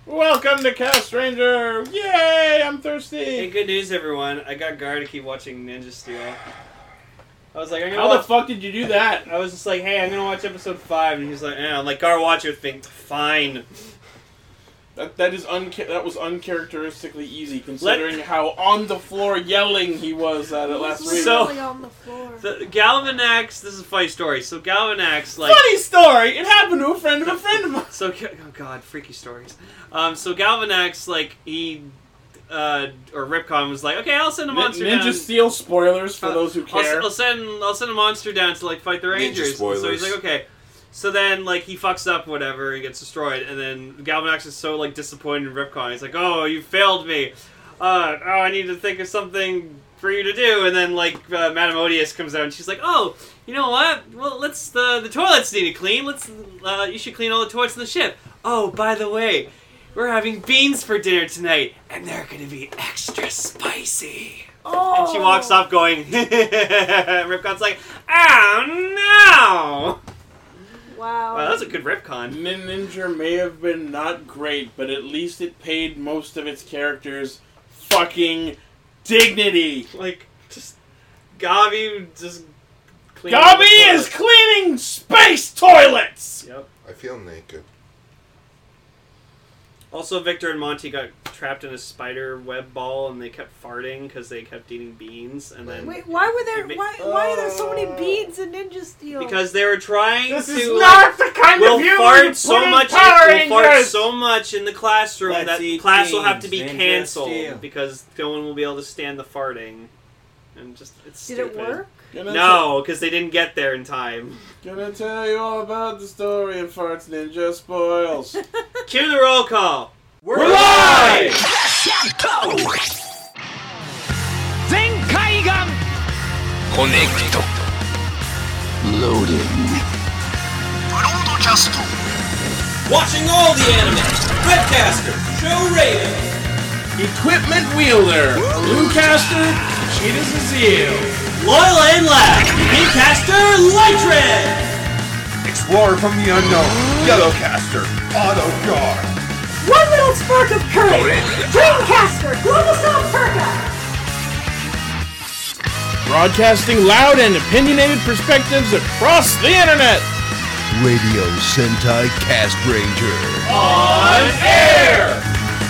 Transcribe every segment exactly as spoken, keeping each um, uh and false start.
Welcome to Cast Ranger! Yay! I'm thirsty! Hey, good news, everyone. I got Gar to keep watching Ninja Steel. I was like, I'm gonna How watch... the fuck did you do that? I was just like, hey, I'm gonna watch episode five, and he's like, eh. I'm like, Gar, watch it. Think, fine. That that is unca- that was uncharacteristically easy, considering Let- how on the floor yelling he was at it last week. So- Literally on the floor. The Galvanax, this is a funny story. So Galvanax, like... Funny story! It happened to a friend of a friend of mine! So, oh god, freaky stories. Um, so Galvanax, like, he... Uh, or Ripcon was like, okay, I'll send a monster Ninja down. Steel spoilers for Uh, those who I'll, care. I'll send I'll send a monster down to like fight the Rangers. Ninja spoilers. So he's like, okay. So then like he fucks up whatever, he gets destroyed, and then Galvanax is so like disappointed in Ripcon. He's like, oh, you failed me. Uh, oh, I need to think of something for you to do. And then like uh, Madame Odious comes out and she's like, oh, you know what? Well, let's the the toilets need to clean. Let's uh, you should clean all the toilets in the ship. Oh, by the way, we're having beans for dinner tonight, and they're gonna be extra spicy. Oh. And she walks off going, Ripcon's like, oh no! Wow. Wow, that was a good Ripcon. Nin- Ninja may have been not great, but at least it paid most of its characters fucking dignity. Like, just, Gabi just cleaning Gabi the is toilet. cleaning space toilets! Yep. I feel naked. Also, Victor and Monty got trapped in a spider web ball, and they kept farting because they kept eating beans, and then... Wait, why were there? It ma- Why, why are there so many beads in Ninja Steel? Because they were trying This to... is like, not the kind We'll of humor fart you so put in much. Power We'll fart Rangers! so much in the classroom Let's that eat class will have to beans, be Ninja canceled Steel. because no one will be able to stand the farting, and just it's Did stupid. it work? Gonna No, because they didn't get there in time. t- gonna tell you all about the story of Farts Ninja Spoils. Cue the roll call. We're live! 全海岸コネクトローディングブロードキャスト Watching all the anime. Webcaster, Show Raven. Equipment Wielder, Bluecaster, Cheetah's Azeel. Loyal and Lab. Beatcaster, Lightred. Explorer from the unknown. Yellowcaster. Autogar. One little spark of courage. Dreamcaster, Globosol Perka. Broadcasting loud and opinionated perspectives across the internet. Radio Sentai Cast Ranger. On air!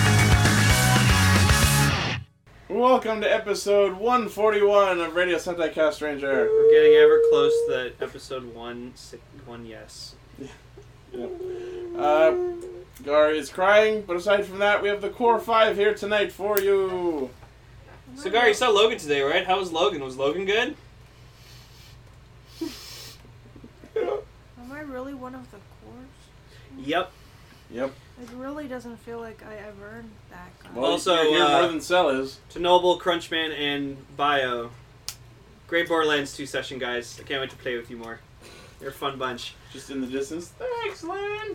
Welcome to episode one forty-one of Radio Sentai Cast Ranger. We're getting ever close to that episode one. Six, one yes. Yep. Uh, Gar is crying, but aside from that, we have the core five here tonight for you. So, Gar, you saw Logan today, right? How was Logan? Was Logan good? Am I really one of the cores? Yep. Yep. It really doesn't feel like I have earned that. Kind Well, Also, you're here uh, more than Cell is. To Noble, Crunchman, and Bio. Great Borderlands two session, guys. I can't wait to play with you more. You're a fun bunch. Just in the distance. Thanks, Lynn.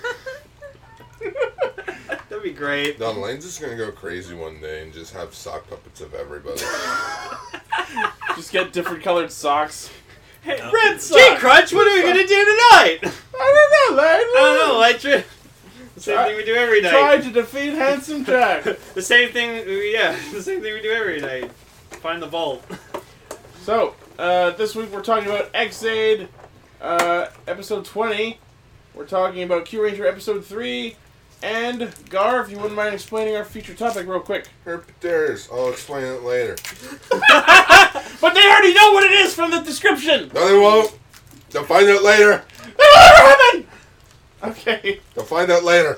That'd be great. No, Lane's just gonna go crazy one day and just have sock puppets of everybody. Just get different colored socks. Hey, Red Gee, socks. Crunch, what are we gonna do tonight? I don't know, Lynn. I don't know. I tri- the same Try- thing we do every night. Try to defeat Handsome Jack. The same thing, yeah, the same thing we do every night. Find the vault. So, uh, this week we're talking about X-Aid, uh, episode twenty. We're talking about Q Ranger episode three. And, Gar, if you wouldn't mind explaining our feature topic real quick. Herpeters. I'll explain it later. But they already know what it is from the description! No, they won't. They'll find out later. That'll never happen! Okay. They'll find out later.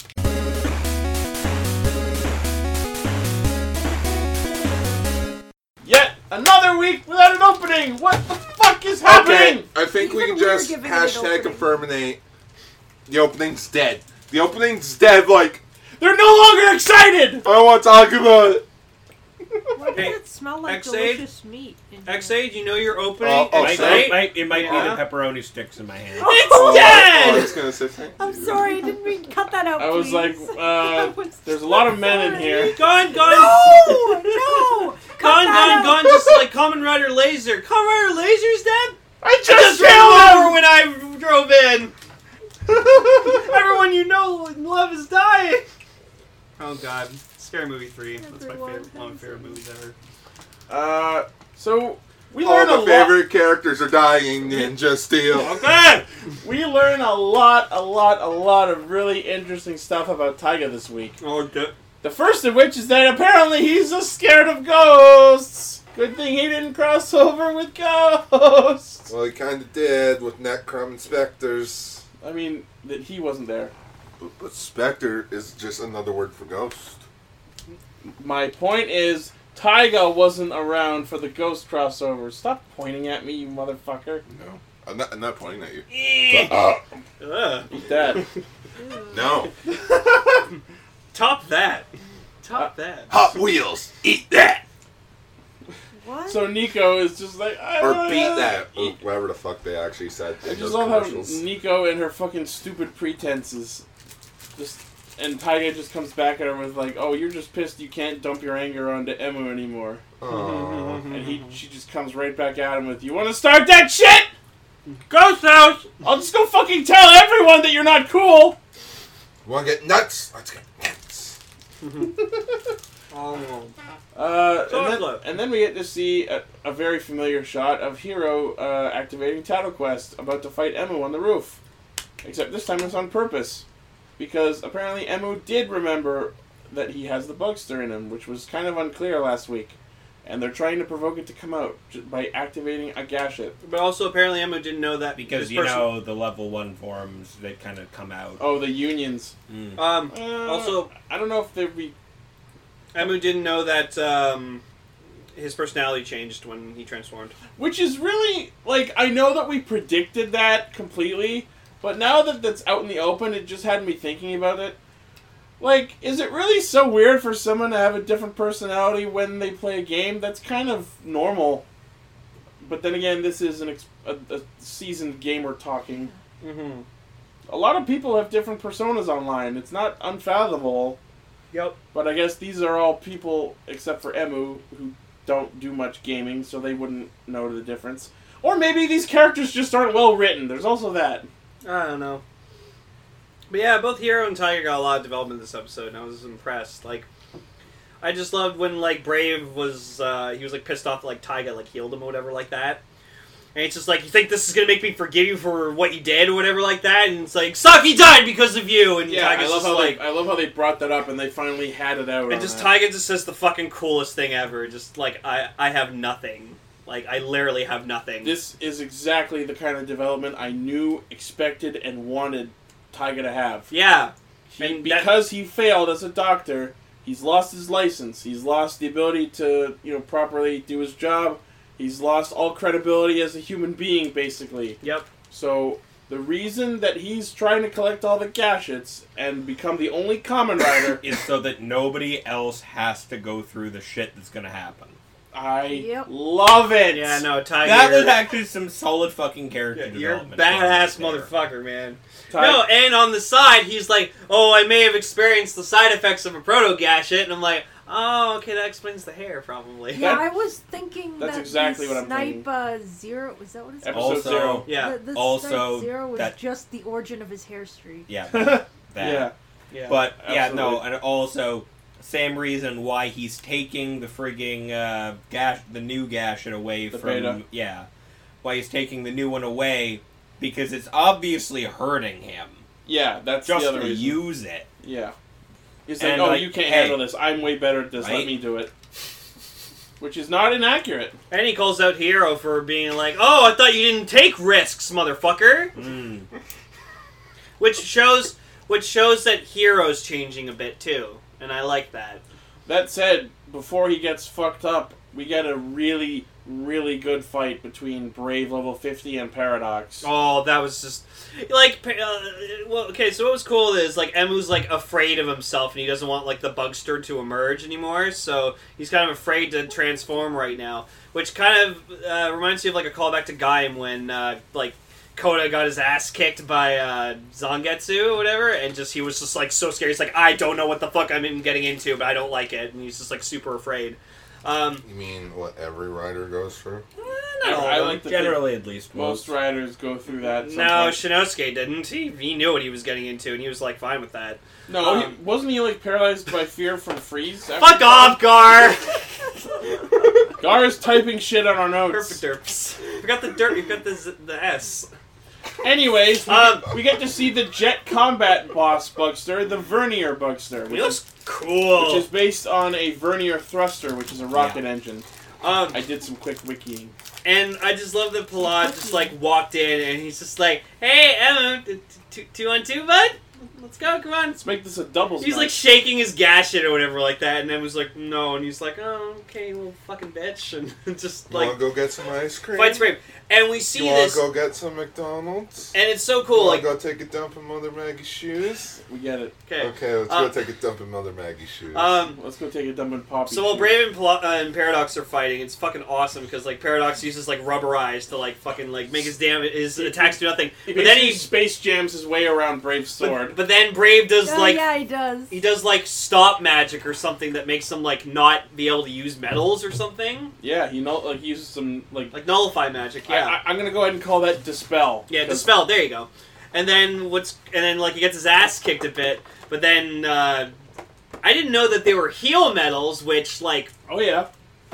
Yet another week without an opening! What the fuck is happening? Okay, I think we Even can we're just giving it an hashtag opening. affirminate. The opening's dead. The opening's dead, like, They're no longer excited! I don't want to talk about it. Why Hey, does it smell like X-Aid? delicious meat? in here? X-Aid, you know your opening? Oh, oh, It's It sorry. great. might, it might Yeah. be the pepperoni sticks in my hand. It's Oh, dead! I was gonna say thank I'm you. sorry, I didn't mean cut that out. I was please. like, uh, I was there's a lot of so men in sorry. here. Gone, gone, No, no, cut gone, that gone, out. gone, just like Kamen Rider Laser. Kamen Rider Laser's dead? I just, I just ran killed over him! when I drove in. Everyone you know and love is dying. Oh god, Scary Movie three. That's my Everyone favorite, one of my has favorite it. movies ever. Uh, so we All learn a the lot. favorite characters are dying. Ninja Steel. Okay. We learn a lot, a lot, a lot of really interesting stuff about Taiga this week. Okay. The first of which is that apparently he's just scared of ghosts. Good thing he didn't cross over with ghosts. Well, he kind of did with Netcrum and Spectres. I mean, that he wasn't there. But, but Spectre is just another word for ghost. My point is, Taiga wasn't around for the ghost crossover. Stop pointing at me, you motherfucker. No. I'm not, I'm not pointing at you. Eek. Uh, Ugh. Eat that. no. Top that. Top Uh, that. Hot Wheels. Eat that. What? So Nico is just like, I Or don't beat know. that. Or whatever the fuck they actually said I in just those love how commercials. Nico and her fucking stupid pretenses, just and Taiga just comes back at her with like, "Oh, you're just pissed you can't dump your anger onto Emu anymore," Aw. and he she just comes right back at him with, "You want to start that shit? Ghost house. I'll just go fucking tell everyone that you're not cool." Want to get nuts? Let's get nuts. Oh. Uh, and, then, Chocolate. and then we get to see a, a very familiar shot of Hero uh, activating Tattle Quest, about to fight Emu on the roof. Except this time it's on purpose. Because apparently Emu did remember that he has the Bugster in him, which was kind of unclear last week. And they're trying to provoke it to come out ju- by activating a Gashit. But also, apparently, Emma didn't know that Because, this you person- know, the level one forms, they kind of come out. Oh, the unions. Mm. Um. Uh, Also, I don't know if they'd be... Emu didn't know that um, his personality changed when he transformed. Which is really, like, I know that we predicted that completely, but now that that's out in the open, it just had me thinking about it. Like, is it really so weird for someone to have a different personality when they play a game? That's kind of normal. But then again, this is an ex- a, a seasoned gamer talking. Mm-hmm. A lot of people have different personas online. It's not unfathomable. Yep. But I guess these are all people, except for Emu, who don't do much gaming, so they wouldn't know the difference. Or maybe these characters just aren't well written. There's also that. I don't know. But yeah, both Hero and Tiger got a lot of development this episode, and I was impressed. Like, I just loved when, like, Brave was, uh, he was, like, pissed off that, like, Taiga, like, healed him or whatever like that. And it's just like, you think this is gonna make me forgive you for what you did or whatever like that? And it's like, suck, he died because of you! And Yeah, I Taiga's love just how like... they, I love how they brought that up and they finally had it out. And on just that. Taiga just says the fucking coolest thing ever. Just, like, I, I have nothing. Like, I literally have nothing. This is exactly the kind of development I knew, expected, and wanted Taiga to have. Yeah. He, And that- because he failed as a doctor, he's lost his license. He's lost the ability to, you know, properly do his job. He's lost all credibility as a human being, basically. Yep. So, the reason that he's trying to collect all the Gashits and become the only Kamen Rider, Is so that nobody else has to go through the shit that's gonna happen. I Yep. love it! Yeah, no, Tiger... That was actually some solid fucking character Yeah, you're a development. badass there. motherfucker, man. Ti- No, and on the side, he's like, oh, I may have experienced the side effects of a proto-Gashit, and I'm like, oh, okay, that explains the hair, probably. Yeah, That- I was thinking that's that exactly the what I'm Snipe thinking. uh, Zero, was that what it's Episode called? Also, zero. Yeah. The, the Also, Snipe Zero was that- just the origin of his hair streak. Yeah, that. that. Yeah. Yeah. But, yeah, no, Absolutely. and also, same reason why he's taking the frigging, uh, gash, the new Gashit away The from, beta. yeah, why he's taking the new one away, because it's obviously hurting him. Yeah, that's Just the other to reason. use it. Yeah. He's like, And, oh, like, you can't hey, handle this. I'm way better at this. Let right? me do it. Which is not inaccurate. And he calls out Hero for being like, oh, I thought you didn't take risks, motherfucker! Mm. Which shows which shows that Hero's changing a bit, too. And I like that. That said, before he gets fucked up, we get a really, really good fight between Brave Level fifty and Paradox. Oh, that was just... Like, uh, well, okay, so what was cool is, like, Emu's, like, afraid of himself, and he doesn't want, like, the Bugster to emerge anymore, so he's kind of afraid to transform right now, which kind of uh, reminds me of, like, a callback to Gaim when, uh, like, Koda got his ass kicked by uh, Zangetsu or whatever, and just he was just, like, so scared. He's like, I don't know what the fuck I'm even getting into, but I don't like it, and he's just, like, super afraid. Um, You mean what every rider goes through? Eh, Not all I of them. like to think Generally, at least most writers go through that. No, sometimes. Shinosuke didn't. He, he knew what he was getting into, and he was like fine with that. No, Um, he, wasn't he like paralyzed by fear from freeze? after Fuck the- off, Gar! Gar is typing shit on our notes. Derps. Forgot the dirt. You got the z- the S. Anyways, we, Um, get, we get to see the Jet Combat boss Bugster, the Vernier Bugster, He which, looks is, cool. which is based on a Vernier Thruster, which is a rocket engine. um, I did some quick wikiing. and I just love that Pilot just like walked in, and he's just like, "Hey, Emma, t- t- two, two on two, bud. Let's go. Come on." Let's make this a doubles He's match. like shaking his gasket or whatever like that, and then was like, "No," and he's like, "Oh, okay, little fucking bitch," and just You like wanna go get some ice cream? fights Brave. And we see You wanna this, go get some McDonald's? and it's so You cool. wanna Like, go take a dump in Mother Maggie's shoes? We get it. okay, Okay, let's Uh, go take a dump in Mother Maggie's shoes. um. Let's go take a dump in Poppy. So while shoes. Brave and, Pla- uh, and Paradox are fighting, it's fucking awesome because like Paradox uses like rubber eyes to like fucking like make his damn his attacks do nothing. He But then basically he space jams his way around Brave's sword. But, but then Brave does Oh, like yeah, he does. he does like stop magic or something that makes him like not be able to use metals or something. yeah, he know, like he uses some like. Like nullify magic, I, yeah. I, I'm gonna go ahead and call that dispel. yeah, 'cause dispel, there you go. And then what's and then like he gets his ass kicked a bit, but then uh I didn't know that they were heal metals, which like Oh yeah,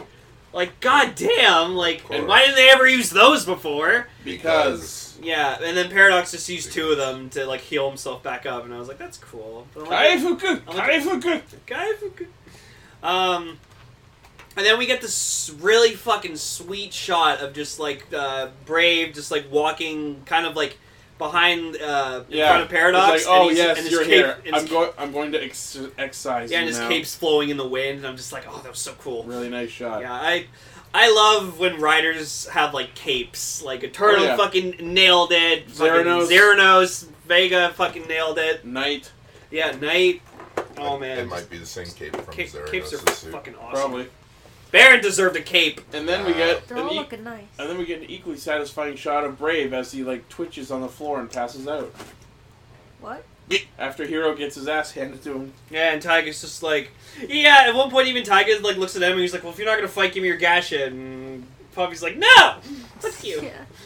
like goddamn, like course. why didn't they ever use those before? because Yeah, and then Paradox just used two of them to like heal himself back up, and I was like, that's cool. But I'm like, Kaifuku, I'm like- Kaifuku. Guy for good. Um, and then we get this really fucking sweet shot of just like uh, Brave, just like walking, kind of like behind, uh, in Yeah, front of Paradox. It's like, oh and he's, yes, and his you're cape, here. and I'm his, going. I'm going to ex- excise yeah, you and his now. cape's flowing in the wind, and I'm just like, oh, that was so cool. Really nice shot. Yeah, I. I love when writers have like capes. Like Eternal Oh, yeah. fucking nailed it. Fucking Zeranos. Zeranos, Vega fucking nailed it. Knight, Yeah, Knight. Oh man, It might be the same cape from Cape, Zeranos' capes are suit. fucking awesome. probably. Baron deserved a cape. And then we get They're an all e- looking nice. and then we get an equally satisfying shot of Brave as he like twitches on the floor and passes out What? after Hero gets his ass handed to him. Yeah, and Taiga's just like, yeah. At one point, even Taiga like looks at him and he's like, "Well, if you're not gonna fight, give me your gashet." And Puffy's like, "No, fuck you." Yeah.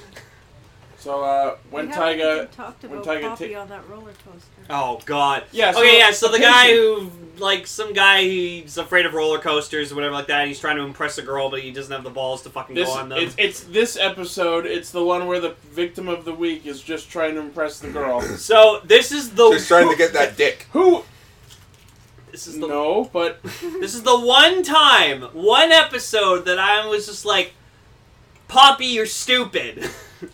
So uh, when we haven't Taiga, even talked when about Taiga Poppy ta- on that roller coaster. Oh God. Yeah, so okay, yeah. So the the guy patient- who like some guy he's afraid of roller coasters or whatever like that. And he's trying to impress a girl, but he doesn't have the balls to fucking this go on them. it's, it's this episode. It's the one where the victim of the week is just trying to impress the girl. So this is the Just trying to get that dick. Who? This is the No, but This is the one time, one episode that I was just like, Poppy, you're stupid.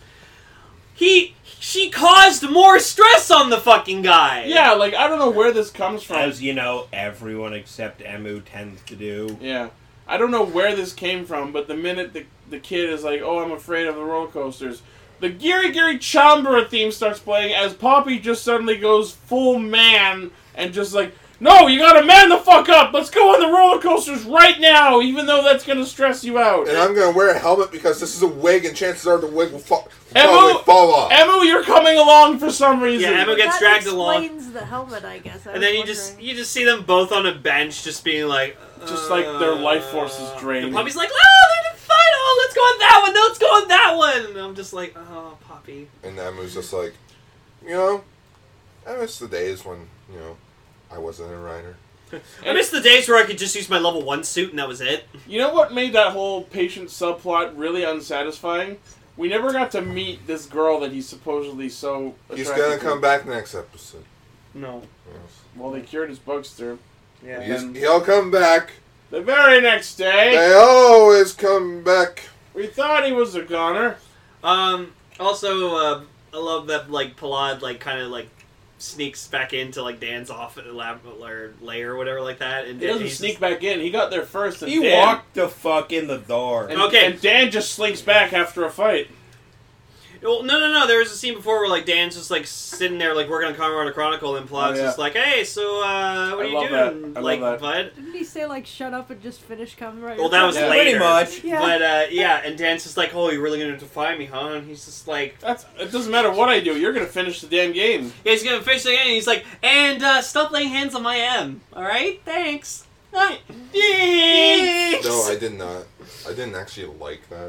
he, she caused more stress on the fucking guy. yeah, like I don't know where this comes from. As you know, everyone except Emu tends to do. Yeah. I don't know where this came from, but the minute the, the kid is like, oh, I'm afraid of the roller coasters, the Giri Giri Chambara theme starts playing as Poppy just suddenly goes full man and just like, no, you gotta man the fuck up! Let's go on the roller coasters right now, even though that's gonna stress you out. And I'm gonna wear a helmet because this is a wig, and chances are the wig will fall, Emu- probably fall off. Emu, you're coming along for some reason. Yeah, Emu gets that dragged along. explains the helmet, I guess. I And was then you just wondering. you just see them both on a bench, just being like, Just like their life force is uh, draining. And Poppy's like, oh, they're fine. Oh, let's go on that one. No, let's go on that one. And I'm just like, oh, Poppy. And Emu's just like, you know, I miss the days when, you know, I wasn't a writer. I miss the days where I could just use my level one suit and that was it. You know what made that whole patient subplot really unsatisfying? We never got to meet this girl that he's supposedly so attracted He's gonna to. come back next episode. No. Yes. Well, they cured his bugster. Yeah. He's, And- he'll come back. The very next day, They always come back. we thought he was a goner. Um. Also, uh, I love that like Palad like kind of like sneaks back into like Dan's off at the lab or lair or whatever like that, and He doesn't he's sneak back in. He got there first, and He Dan, walked the fuck in the door. and, Okay. and Dan just slinks back after a fight. Well, no, no, no. There was a scene before where like Dan's just like sitting there like working on Colorado Chronicle, and Palad's Oh, yeah. just like, "Hey, so uh, what I are you love doing, that. I like, love that. bud?" Didn't he say, like, shut up and just finish coming right? Well, that was Yeah. later. Pretty much. Yeah. But uh, yeah, and Dan's just like, "Oh, you're really gonna defy me, huh?" And he's just like, That's. It doesn't matter what I do. You're gonna finish the damn game. yeah, he's gonna finish the game. And he's like, "And uh, stop laying hands on my M. All right, thanks." Alright. Thanks. No, I did not. I didn't actually like that.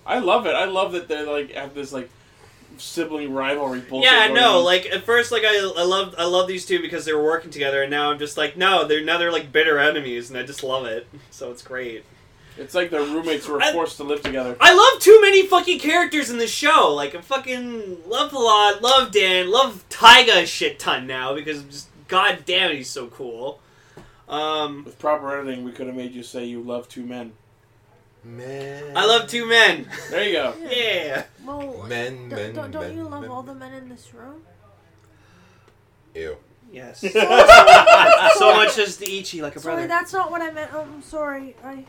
I love it. I love that they like have this like sibling rivalry bullshit. Yeah, going no, on. like at first, like I, I love, I love these two because they were working together, and now I'm just like, no, they're now they're like bitter enemies, and I just love it. So it's great. It's like their roommates who were I- forced to live together. I love too many fucking characters in this show. Like I fucking love a lot, love Dan, love Taiga a shit ton now because just god damn, he's so cool. Um, With proper editing, we could have made you say you love two men. Man. I love two men. There you go. Yeah. Well, Men, don't, men, don't, don't men, you love men. all the men in this room? Ew. Yes. So much as the Ichi like a Sorry, brother. that's not what I meant. Oh, I'm sorry. I.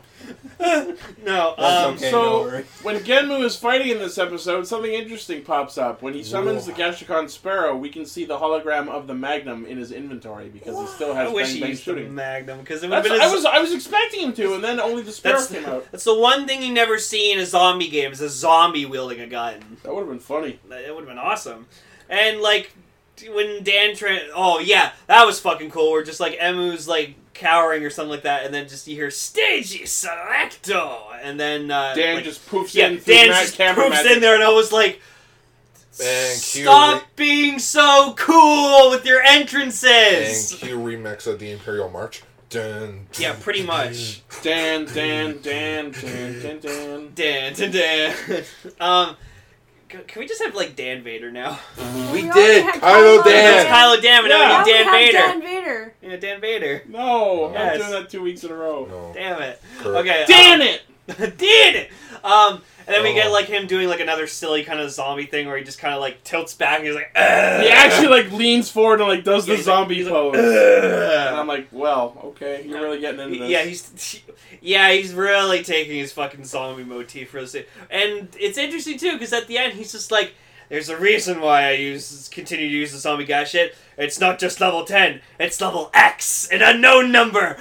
No. That's Um, okay, so, don't worry. when Genmu is fighting in this episode, something interesting pops up. When he summons the Gashikon Sparrow, we can see the hologram of the Magnum in his inventory because he still has I wish Bang he Bang used the shooting. Magnum because it would have That's, been. I his- was I was expecting him to, and then only the Sparrow That's, came out. that's the one thing you never see in a zombie game is a zombie wielding a gun. That would have been funny. It would have been awesome. And, like, when Dan tra- Oh, yeah, that was fucking cool. Where just, like, Emu's, like, cowering or something like that, and then just you hear, Stagey Selecto! And then, uh... Dan like, just poofs yeah, in through Dan Matt just camera poofs magic. in there, and I was like... And Q Stop re- being so cool with your and entrances! Q remix of the Imperial March. Dun, Yeah, pretty much. Dan, Dan, Dan, Dan, Dan, Dan. Dan, Dan, Dan. um... Can we just have, like, Dan Vader now? We already did! had Kylo Kylo Dan! That's Kylo Dan, and Yeah. now Now we we need Dan have Vader. Dan Vader. Yeah, Dan Vader. No, I'm Yes. doing that two weeks in a row. No. Damn it. Kurt. Okay. Damn um, it! Damn it! Um, and then we Oh. get like him doing like another silly kind of zombie thing where he just kind of like tilts back and he's like, Ugh! He actually like leans forward and like does Yeah, the he's like- zombie he's like, pose. Ugh! And I'm like, well, okay, you're really getting into this. Yeah, he's yeah, he's really taking his fucking zombie motif really seriously. And it's interesting too because at the end he's just like, there's a reason why I use continue to use the zombie guy shit. It's not just level ten, it's level X, an unknown number.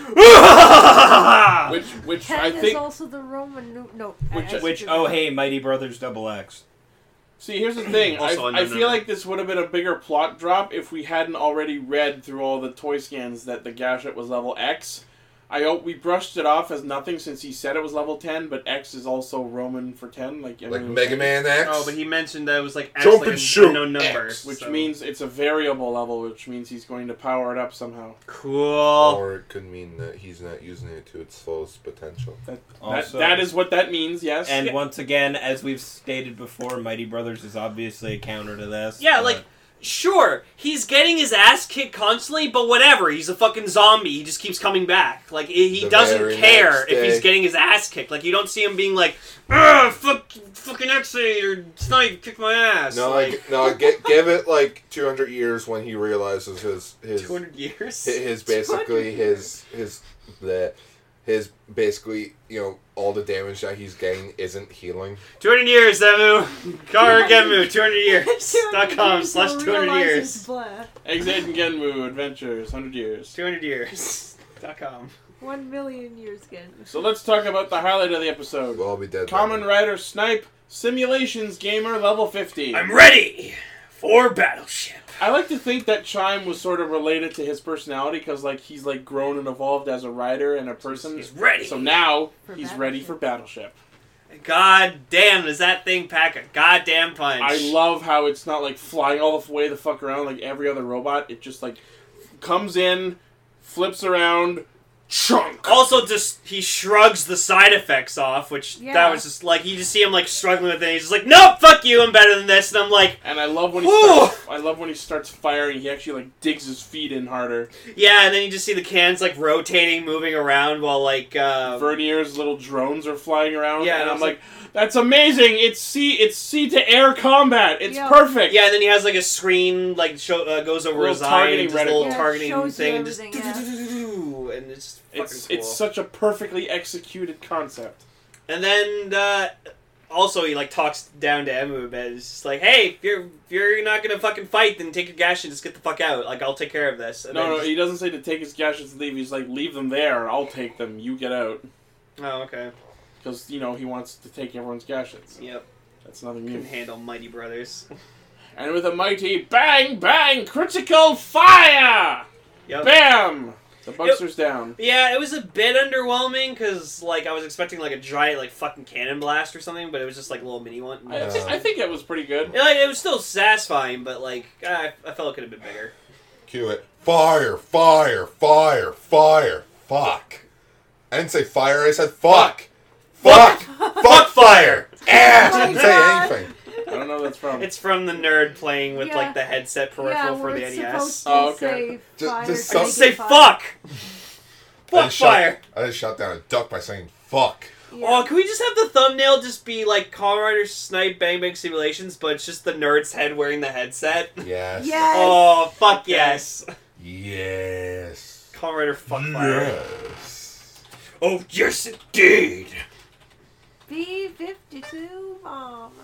Which, which Ten I is think. also the Roman nu- no. Which- X Which, is- oh hey, Mighty Brothers Double X. See, here's the thing. Also I, unknown I feel number. like this would have been a bigger plot drop if we hadn't already read through all the toy scans that the Gashet was level X. I hope we brushed it off as nothing since he said it was level ten, but X is also Roman for ten, like Like Emily was Mega saying. Man X? Oh, but he mentioned that it was like X, Jump like and an shoot, unknown number, X. Which so- means it's a variable level, which means he's going to power it up somehow. cool. Or it could mean that he's not using it to its fullest potential. That, Also- that, that is what that means, yes. And Yeah. once again, as we've stated before, Mighty Brothers is obviously a counter to this. Yeah, but- like, sure, he's getting his ass kicked constantly, but whatever. He's a fucking zombie. He just keeps coming back. Like, he The doesn't very care next if he's day. getting his ass kicked. Like, you don't see him being like, Ugh, fuck, fucking X-Aid or Snipe, kick my ass. No, like, like, no, get, give it like two hundred years when he realizes his his two hundred years? his basically his his the his basically you know all the damage that he's getting isn't healing. two hundred years, Emu. Kara Gemu, two hundred years. dot com years, slash he'll two hundred realize years. his blah. Exade and Genmu Adventures, one hundred years. two hundred years. dot com. One million years again. So let's talk about the highlight of the episode. We'll all be dead. Common then. Rider Snipe, Simulations Gamer, level fifty. I'm ready for Battleship. I like to think that Chime was sort of related to his personality because, like, he's like grown and evolved as a rider and a person. He's ready. So now For he's Battleship. ready for Battleship. God damn, does that thing pack a goddamn punch? I love how it's not like flying all the way the fuck around like every other robot. It just like comes in, flips around, chunk. Also, just he shrugs the side effects off, which Yeah. that was just like you just see him like struggling with it. He's just like, "Nope, fuck you, I'm better than this." And I'm like, And I love when he Whew. starts, I love when he starts firing. He actually like digs his feet in harder. yeah. And then you just see the cans like rotating, moving around while like uh, Vernier's little drones are flying around. Yeah, and and I'm I was like, that's amazing. It's sea, it's sea to air combat. It's Yeah. perfect. yeah. And then he has like a screen like show uh, goes over Little his eye, targeting and just a little reticle. Yeah, it targeting shows you thing, and just everything, yeah. and it's fucking It's cool. it's such a perfectly executed concept. And then uh, also he like talks down to Emu a bit. It's just like, hey, if you're if you're not gonna fucking fight, then take your gash and just get the fuck out. Like I'll take care of this. And No, then no, just- he doesn't say to take his gadgets and leave. He's like, leave them there. I'll take them. You get out. Oh, okay. Because, you know, he wants to take everyone's gadgets. Yep. That's nothing Can new. handle Mighty Brothers. And with a mighty bang, bang, critical fire! Yep. Bam! The Buckster's down. Yeah, it was a bit underwhelming because like I was expecting like a giant like fucking cannon blast or something, but it was just like a little mini one. I, th- I think it was pretty good. Yeah, like, it was still satisfying, but like I, I felt it could have been bigger. Cue it. Fire, fire, fire, fire, fuck. I didn't say fire, I said fuck. Fuck! Fuck, fuck fire! Ah! I didn't say anything. I don't know what that's from. It's from the nerd playing with Yeah. like the headset peripheral Yeah, for where the it's N E S. supposed to Oh, okay. say Just- fire, just to some- make Say it fire. fuck! I Fuck just shot- fire! I just shot down a duck by saying fuck. Yeah. Oh, can we just have the thumbnail just be like Kamen Rider Snipe Bang Bang Simulations, but it's just the nerd's head wearing the headset? Yes. Yes. Oh, fuck Okay. yes. Yes. Kamen Rider fuck fire. Yes. Oh, yes indeed! B fifty-two bomber.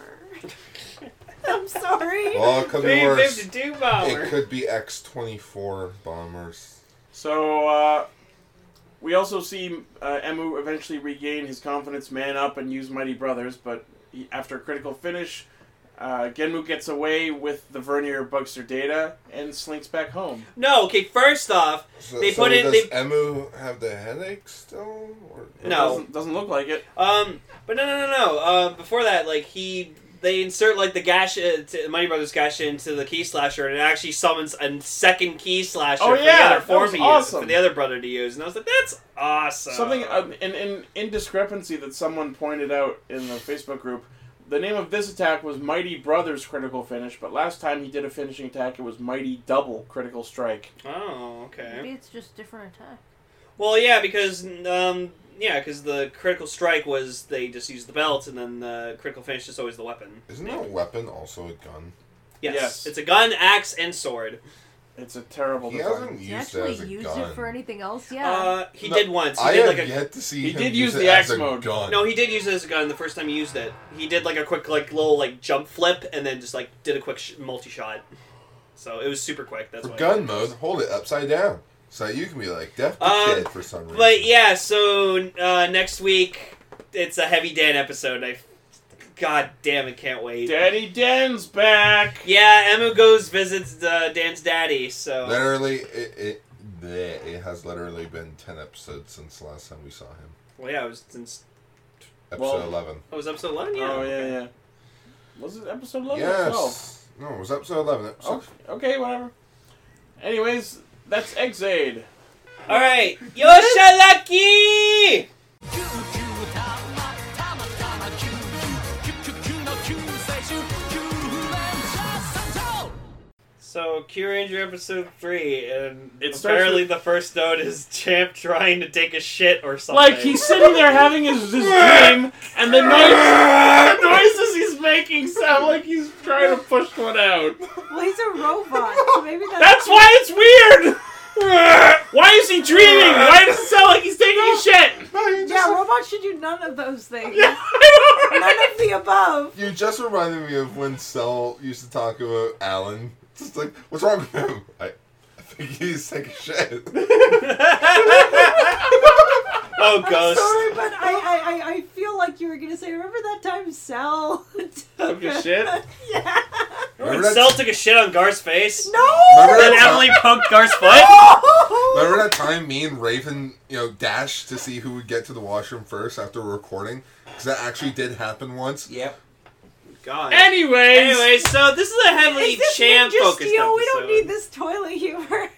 I'm sorry. Well, it could be B worse. fifty-two bomber. It could be X twenty-four bombers. So, uh, we also see uh, Emu eventually regain his confidence, man up, and use Mighty Brothers, but he, after a critical finish, uh, Genmu gets away with the Vernier Bugster data and slinks back home. No, okay, first off, So, They so put in- does they- Emu have the headache still? Or? It No. Doesn't, doesn't look like it. um, but no, no, no, no, uh, before that, like, he, they insert, like, the gash, uh, to, Mighty Brothers gash into the Key Slasher, and it actually summons a second Key Slasher Oh, for yeah, the other that form was to use, awesome. for the other brother to use, and I was like, that's awesome. Something, uh, an, an indiscrepancy that someone pointed out in the Facebook group. The name of this attack was Mighty Brothers Critical Finish, but last time he did a finishing attack, it was Mighty Double Critical Strike. Oh, okay. Maybe it's just different attack. Well, yeah, because, um, yeah, because the critical strike was they just used the belt, and then the critical finish is always the weapon. Isn't that weapon also a gun? Yes. Yes. It's a gun, axe, and sword. It's a terrible He design. hasn't Did you used it actually as a use gun. it for anything else? Yeah. Uh, he No, did once. He I did have like a yet to see He him did use use it the as axe a mode. gun. No, he did use it as a gun the first time he used it. He did like a quick, like, little, like, jump flip, and then just, like, did a quick sh- multi-shot. So it was super quick. That's For why. gun mode, hold it upside down. So you can be like Death the Um, Kid for some reason. But yeah, so uh, next week, it's a Heavy Dan episode. I, God damn it, can't wait. Daddy Dan's back! Yeah, Emu goes visits uh, Dan's daddy, so... Literally, it, it, bleh, it has literally been ten episodes since the last time we saw him. Well, yeah, it was since... Episode Well- eleven. Oh, it was episode eleven? Yeah. Oh, yeah, yeah. Was it episode eleven or twelve? Yes. No, it was episode eleven. Episode Oh, okay, whatever. Anyways, that's Exade. Alright, Yoshalaki! So, Q Ranger episode three, and It starts apparently with- the first note is Champ trying to take a shit or something. Like, he's sitting there having his, his dream, and the, noise, the noises he's making sound like he's trying to push one out. well, he's a robot, so maybe that's... That's why it's weird! Why is he dreaming? Why does it sound like he's taking a shit? Yeah, robots should do none of those things. Yeah, I know, None right? of the above. You just reminded me of when Cell used to talk about Alan. It's just like, what's wrong with him? I, I think he's taking shit. Oh, I'm Ghost. sorry, but I, I, I, I feel like you were gonna say, remember that time Sal Took a shit? Yeah. When Remember that- Cell took a shit on Gar's face? No! Remember Then that time- Emily poked Gar's foot? Remember that time me and Raven, you know, dashed to see who would get to the washroom first after recording? Because that actually did happen once. Yep. God. Anyways, Anyway, so this is a heavily Is this Champ Ninja focused Steel? episode. We don't need this toilet humor.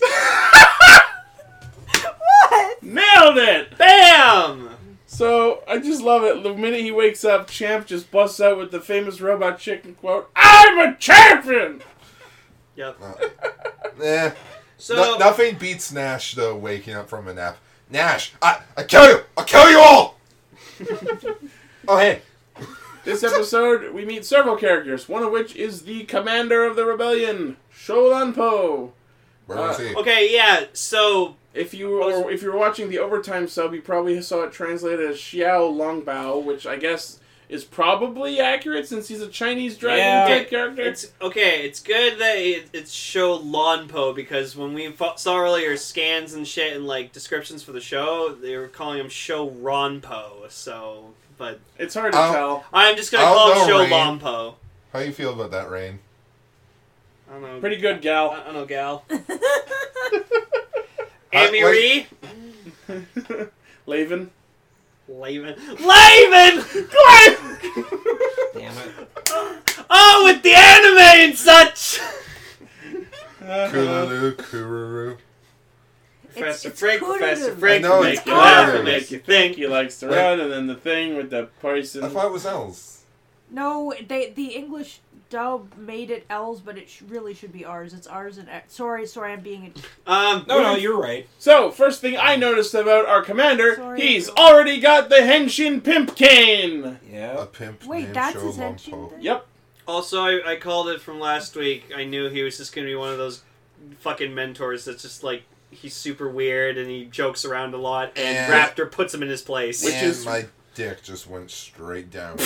What? nailed it! Bam! So, I just love it. The minute he wakes up, Champ just busts out with the famous Robot Chicken quote, I'm a champion! Yep. Eh. So, No- nothing beats Nash, though, waking up from a nap. Nash, I, I kill you! I'll kill you all! Oh, hey. This episode, we meet several characters, one of which is the commander of the rebellion, Sholan Po. Where was Uh, he? okay, yeah, so, If you were, if you were watching the overtime sub, you probably saw it translated as Xiao Longbao, which I guess is probably accurate since he's a Chinese dragon Yeah. type character. it's, okay, it's good that it, it's show Lonpo, because when we fo- saw earlier scans and shit and, like, descriptions for the show, they were calling him Show Ronpo, so, but It's hard to I'll- tell. I'm just gonna I'll call him know, Show Rain. Lompo. How you feel about that, Rain? I don't know. Pretty good, I gal. I don't know, gal. Amy wait. Ree. Laven. Laven. Laven! Damn it. Oh, with the anime and such! Kururu, Kururu. Professor it's Frank, Kururu. Professor I Frank, know, make it's you laugh Kururu. and make you think. He likes to Wait. run, and then the thing with the person. I thought it was L's. No, they the English dub made it L's, but it sh- really should be R's. It's R's and X. Sorry, sorry, I'm being. Um, No, no, you're right. So, first thing I noticed about our commander, Sorry, he's everyone. already got the Henshin Pimp Cane! A Yeah. pimp Wait, named that's his Shomon henshin Po. thing? Yep. Also, I, I called it from last week. I knew he was just going to be one of those fucking mentors that's just like, he's super weird and he jokes around a lot, and, And- Raptor puts him in his place. Which and is- my dick just went straight down.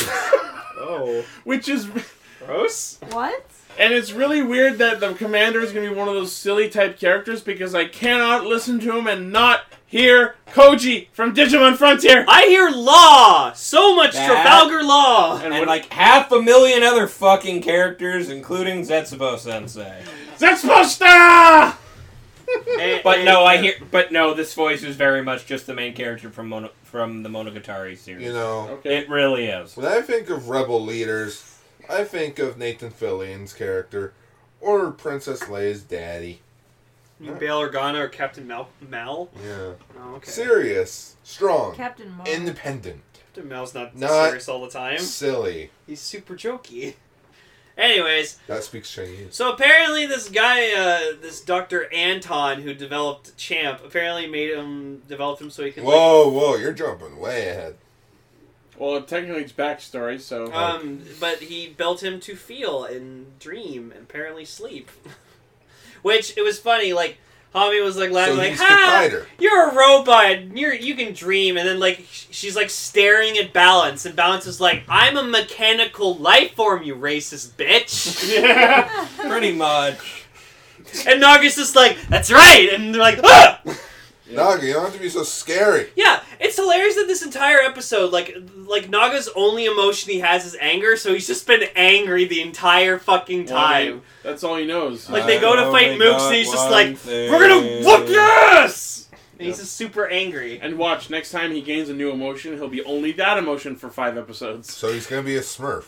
Oh. Which is. Gross? What? And it's really weird that the commander is going to be one of those silly type characters because I cannot listen to him and not hear Koji from Digimon Frontier! I hear Law! So much That- Trafalgar Law! And And what- like half a million other fucking characters, including Zetsubo Sensei. Zetsposta! And- But and- no, I hear. But no, this voice is very much just the main character from Mono, from the Monogatari series. You know, Okay. It really is. when I think of rebel leaders, I think of Nathan Fillion's character, or Princess Leia's daddy. You mean Bail Organa or Captain Mal? Mal? Yeah. Oh, okay. Serious, strong, Captain Marvel. independent, Captain Mal's not, Not- serious all the time. silly. He's super jokey. Anyways, That speaks Chinese. so apparently this guy, uh, this Doctor Anton who developed Champ, apparently made him, developed him so he could, like, Whoa, whoa, you're jumping way ahead. Well, technically it's backstory, so. Um, but he built him to feel and dream and apparently sleep. Which, it was funny, like, Hami was like laughing, So like, he's ha! Kaider. You're a robot, you're, you can dream, and then, like, sh- she's, like, staring at Balance, and Balance is like, I'm a mechanical life form, you racist bitch! Yeah. Pretty much. And Naga's just like, that's right! And they're like, ah! Naga, you don't have to be so scary. Yeah, it's hilarious that this entire episode, like, like Naga's only emotion he has is anger, so he's just been angry the entire fucking Well, I time. mean, that's all he knows. Like, they go to I fight only Mooks, got and he's just one like, thing. we're gonna whoop your ass! And he's Yep. just super angry. And watch, next time he gains a new emotion, he'll be only that emotion for five episodes. So he's gonna be a Smurf.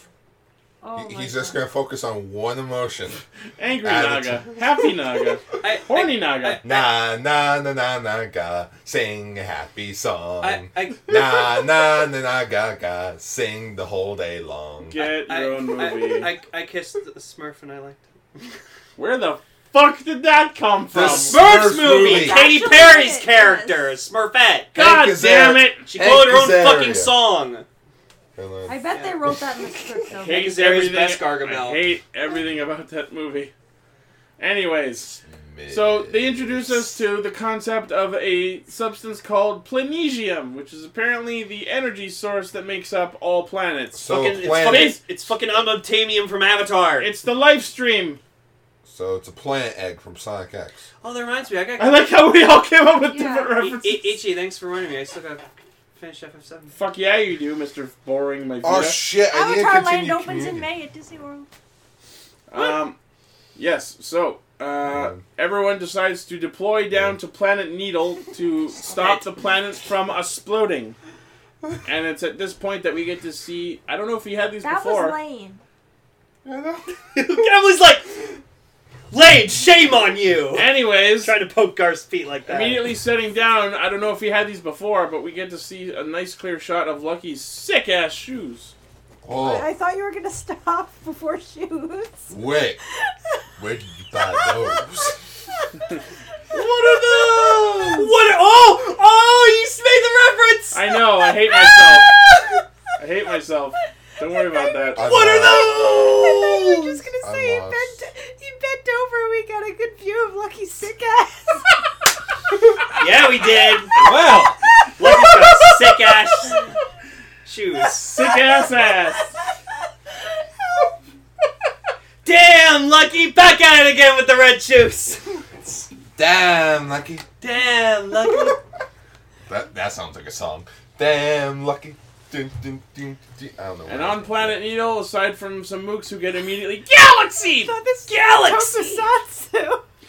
Oh He- my he's just God. gonna focus on one emotion. Angry Attitude. Naga. Happy Naga. I, Horny I, Naga. Na na na na na ga, sing a happy song. I, I, Na na na na ga ga, sing the whole day long. Get I, your own movie. I, I, I kissed a Smurf and I liked it. Where the fuck did that come from? The Smurfs Smurfs movie! movie. Katy Actually, Perry's it character, is. Smurfette! God Hank damn Azaria. it! She Hank quoted her own Azaria. fucking song! And then- I bet they wrote that in the script though. Hate Azaria's everything. best Gargamel. I hate everything about that movie. Anyways, so they introduce us to the concept of a substance called planesium, which is apparently the energy source that makes up all planets. So fucking, it's planet- fucking, it's fucking unobtainium from Avatar. It's the life stream. So it's a plant egg from Sonic X. Oh, that reminds me, I got... I like how we all came up with Yeah. different I- references. I- Itchy, thanks for reminding me. I still gotta finish F F seven. Fuck yeah, you do, Mister Boring My Oh Vita. shit! I need to Avatar Land continue opens communion. in May at Disney World. Um, yes. So, uh, Um, everyone decides to deploy down to Planet Needle to stop the planet from exploding. And it's at this point that we get to see. I don't know if we had these That before. was lame. Emily's like, Lane, shame on you! Anyways, Trying to poke Gar's feet like that. immediately setting down. I don't know if we had these before, but we get to see a nice clear shot of Lucky's sick ass shoes. Oh, I, I thought you were gonna stop before shoes. wait. Where did you buy those? What are those? What? Are, oh! Oh! You made the reference! I know. I hate myself. I hate myself. Don't worry about that. I'm What are lost. I thought you were those? just gonna I'm say you lost. bent, you bent over and we got a good view of Lucky's sick ass. Yeah, we did. Well, Lucky's got sick ass shoes. Sick ass ass. Damn, Lucky, back at it again with the red shoes. Damn, Lucky. Damn, Lucky. That that sounds like a song. Damn, Lucky. Dun, dun, dun, dun. I don't know. And what on it Planet Needle, aside from some mooks who get immediately Galaxy! So this Galaxy! Tokusatsu.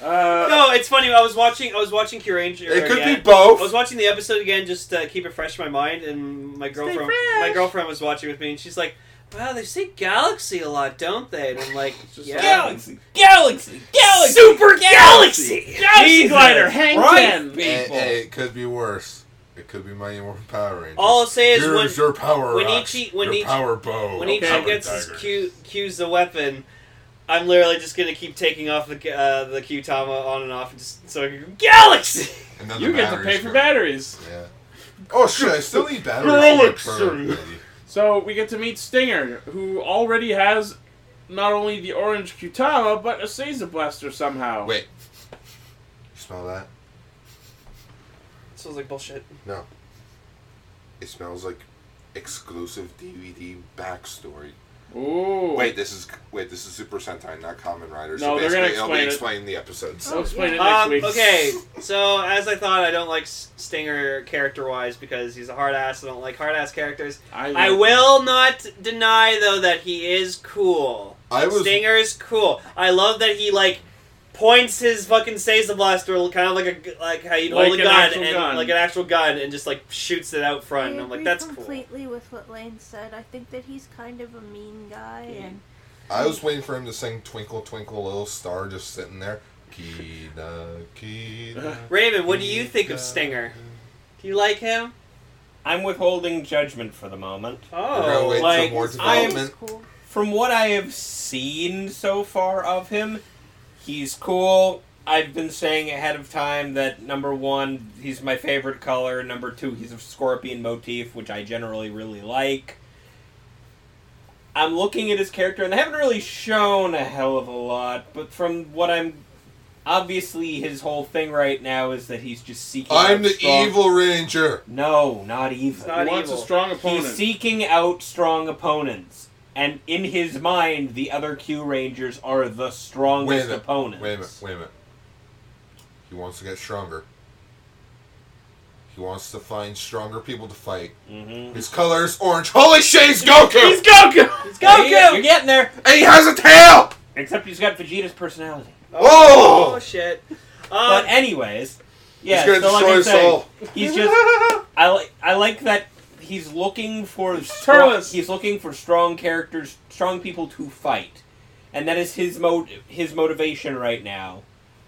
Uh, No, it's funny. I was watching. I was watching Kyuranger. It could again. be both. I was watching the episode again just to keep it fresh in my mind, and my girlfriend, fresh. my girlfriend was watching with me, and she's like, "Wow, they say galaxy a lot, don't they?" And I'm like, just "Yeah, Galaxy, galaxy, galaxy, super galaxy, G Glider, Hang Christ, Ten. people. Hey, hey, it could be worse. It could be Mighty Morphin Power Rangers. All I'll say is Here's when your power when rocks, Ichi- when your Ichi- power bow, when Okay. Ichi power gets his dagger. Q, Q's the weapon, I'm literally just gonna keep taking off the uh, the Q-Tama on and off, and just so I can go galaxy." And then You the get to batteries pay for go. batteries. Yeah. Oh shit! I still need batteries. Galaxy. for my turret, lady. So we get to meet Stinger, who already has not only the orange Q-Tama, but a Seiza Blaster somehow. Wait. You smell that? Sounds like bullshit. No. It smells like exclusive D V D backstory. Ooh. Wait, this is wait, this is Super Sentai, not Kamen Rider. No, they're gonna basically it'll be explain it. explain the episodes. I'll explain it next Um, week. okay, so as I thought, I don't like S- Stinger character-wise because he's a hard-ass. I don't like hard-ass characters. I, I will not deny, though, that he is cool. I was Stinger is cool. I love that he, like, points his fucking Seiza Blaster kind of like a gu- like how you'd Like hold a an gun actual and gun. like an actual gun and just like shoots it out front. I And I'm like, agree that's cool. completely with what Lane said. I think that he's kind of a mean guy, and I was waiting for him to sing Twinkle Twinkle Little Star just sitting there. Kida, Kida. Raven, what do you think of Stinger? Do you like him? I'm withholding judgment for the moment. We're gonna Oh, wait like, for more I'm- development. he's cool. From what I have seen so far of him, he's cool. I've been saying ahead of time that number one, he's my favorite color. Number two, he's a scorpion motif, which I generally really like. I'm looking at his character, and they haven't really shown a hell of a lot, but from what I'm... Obviously, his whole thing right now is that he's just seeking I'm out the strong... evil ranger. No, not evil. It's not he wants evil. a strong opponent. He's seeking out strong opponents. And in his mind, the other Q Rangers are the Wait a strongest minute. opponents. Wait a minute. Wait a minute. He wants to get stronger. He wants to find stronger people to fight. Mm-hmm. His color is orange. Holy shit, he's Goku! He's Goku! He's Goku! Goku! You're getting there! And he has a tail! Except he's got Vegeta's personality. Oh, Whoa! shit. But Uh, anyways, yeah, he's gonna so like destroy I'm his saying, soul. he's just... I like I like that he's looking for strong, Turles. he's looking for strong characters, strong people to fight. And that is his mo- his motivation right now.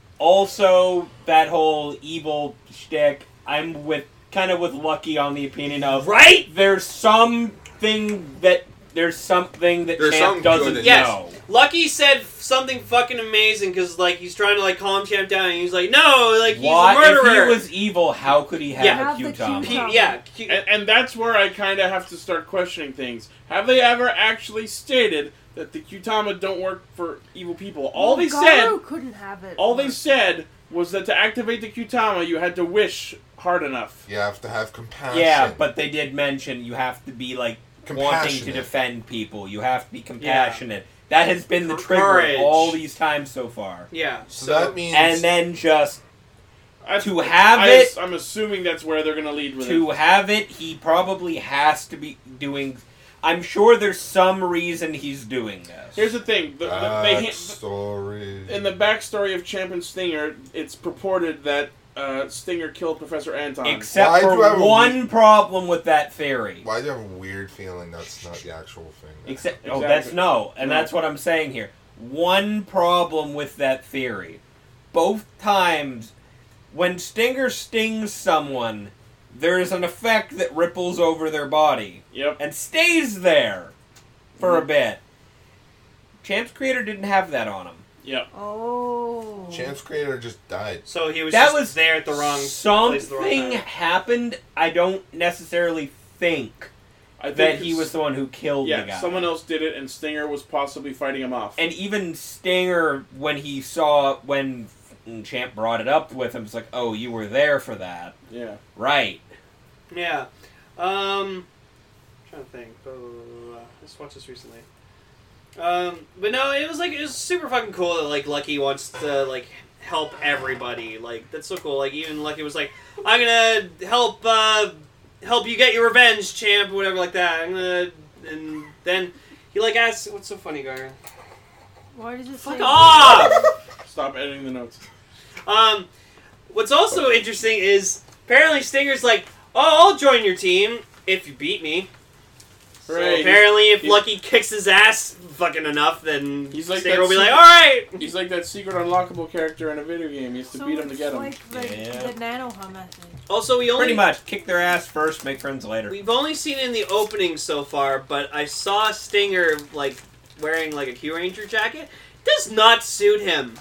Also, that whole evil shtick, I'm with kind of with Lucky on the opinion of right? there's something that there's something that There's Champ something doesn't good in Yes. know. Lucky said something fucking amazing because like he's trying to like calm Champ down and he's like, no, like he's Why, a murderer. if he was evil, how could he have Yeah. a Have the Q-Tom? Q-Tom. He- yeah, Q- And, and that's where I kind of have to start questioning things. Have they ever actually stated that the Q-Tama don't work for evil people? All they Well, said, Garu couldn't have it. all they said was that to activate the Q-Tama, you had to wish hard enough. You have to have compassion. Yeah, but they did mention you have to be like wanting to Compassionate. defend people. You have to be compassionate. That has been the trigger Courage. all these times so far. yeah. So, that means... And then just I, To have I, it- I'm assuming that's where they're going to lead with to it. have it, he probably has to be doing. I'm sure there's some reason he's doing this. Here's the thing. The, the, they, ha- Backstory. in the backstory of Champ and Stinger, it's purported that uh, Stinger killed Professor Anton. Except Why do I for have a one problem with that theory. Why do you have a weird feeling that's not the actual thing? Except, oh, Exactly. that's no, and No. that's what I'm saying here. One problem with that theory. Both times, when Stinger stings someone, there is an effect that ripples over their body Yep. and stays there for Mm-hmm. a bit. Champ's creator didn't have that on him. Yep. Oh. Champ's creator just died. So he was That just was there at the wrong place Something at the wrong time. happened. I don't necessarily think I think that he it's- was the one who killed Yeah, the guy. someone else did it, and Stinger was possibly fighting him off. And even Stinger, when he saw, when Champ brought it up with him, was like, oh, you were there for that. yeah. Right. Yeah. Um, I'm trying to think. Blah, blah, blah, blah. I just watched this recently. Um, but no, it was like it was super fucking cool that like Lucky wants to like help everybody. Like that's so cool. Like even Lucky was like, I'm gonna help uh, help you get your revenge, Champ, or whatever like that. I'm gonna, and then he like asks, what's so funny, Gar? Why does it Fuck say off! Stop editing the notes. Um, what's also interesting is apparently Stinger's like, oh, I'll join your team if you beat me. So Right. apparently, if He's- Lucky kicks his ass fucking enough, then He's like Stinger that will be like, secret- all right. He's like that secret unlockable character in a video game. He has to So beat him to it's get him. like the, Yeah. the Nanoha method. Also, we only Pretty much. Kick their ass first, make friends later. we've only seen it in the opening so far, but I saw Stinger like wearing like a Q Ranger jacket. Does not suit him.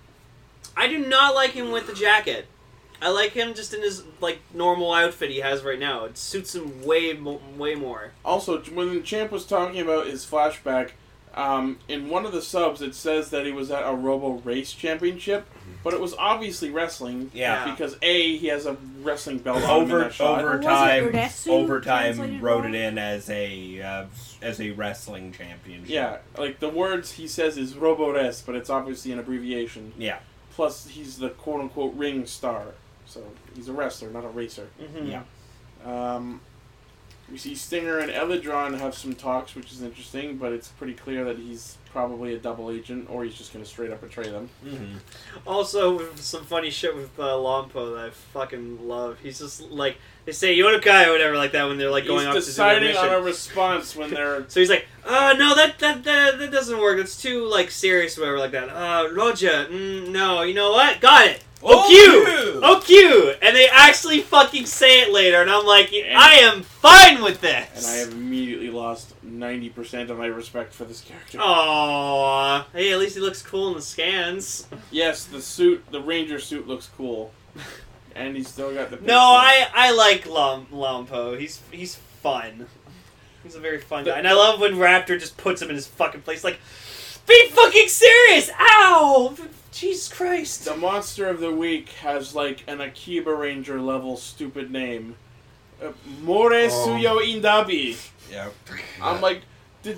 I do not like him with the jacket. I like him just in his like normal outfit he has right now. It suits him way mo- way more. Also, when Champ was talking about his flashback, um, in one of the subs it says that he was at a Robo Race Championship, but it was obviously wrestling. Yeah. Because A, he has a wrestling belt on him in Over that shot. Or was it overtime, Uresu overtime translated wrote wrong? it in as a uh, as a wrestling championship. Yeah, like the words he says is Robo Res, but it's obviously an abbreviation. Yeah. Plus, he's the quote-unquote ring star, so he's a wrestler, not a racer. Mm-hmm. Yeah. Um, we see Stinger and Elidron have some talks, which is interesting, but it's pretty clear that he's probably a double agent, or he's just going to straight up betray them. Mm-hmm. Also, some funny shit with uh, Lompo that I fucking love. He's just like they say Yodokai or whatever like that when they're like going he's off to do their deciding mission. on a response when they're... So he's like, uh, no, that, that that that doesn't work. It's too like serious, or whatever, like that. Uh, Roger, mm, no, you know what? Got it. O Q, O Q, and they actually fucking say it later, and I'm like, I am fine with this. And I have immediately lost ninety percent of my respect for this character. Aww. Hey, at least he looks cool in the scans. Yes, the suit, the ranger suit looks cool. And he's still got the... No, I I like Lom Lompo. He's he's fun. He's a very fun guy, and I love when Raptor just puts him in his fucking place. Like, be fucking serious! Ow! Jesus Christ! The monster of the week has like an Akiba Ranger level stupid name. Uh, More Suyo Indabi. Yep. I'm like, did...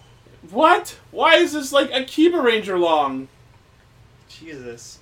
What? Why is this like Akiba Ranger long? Jesus.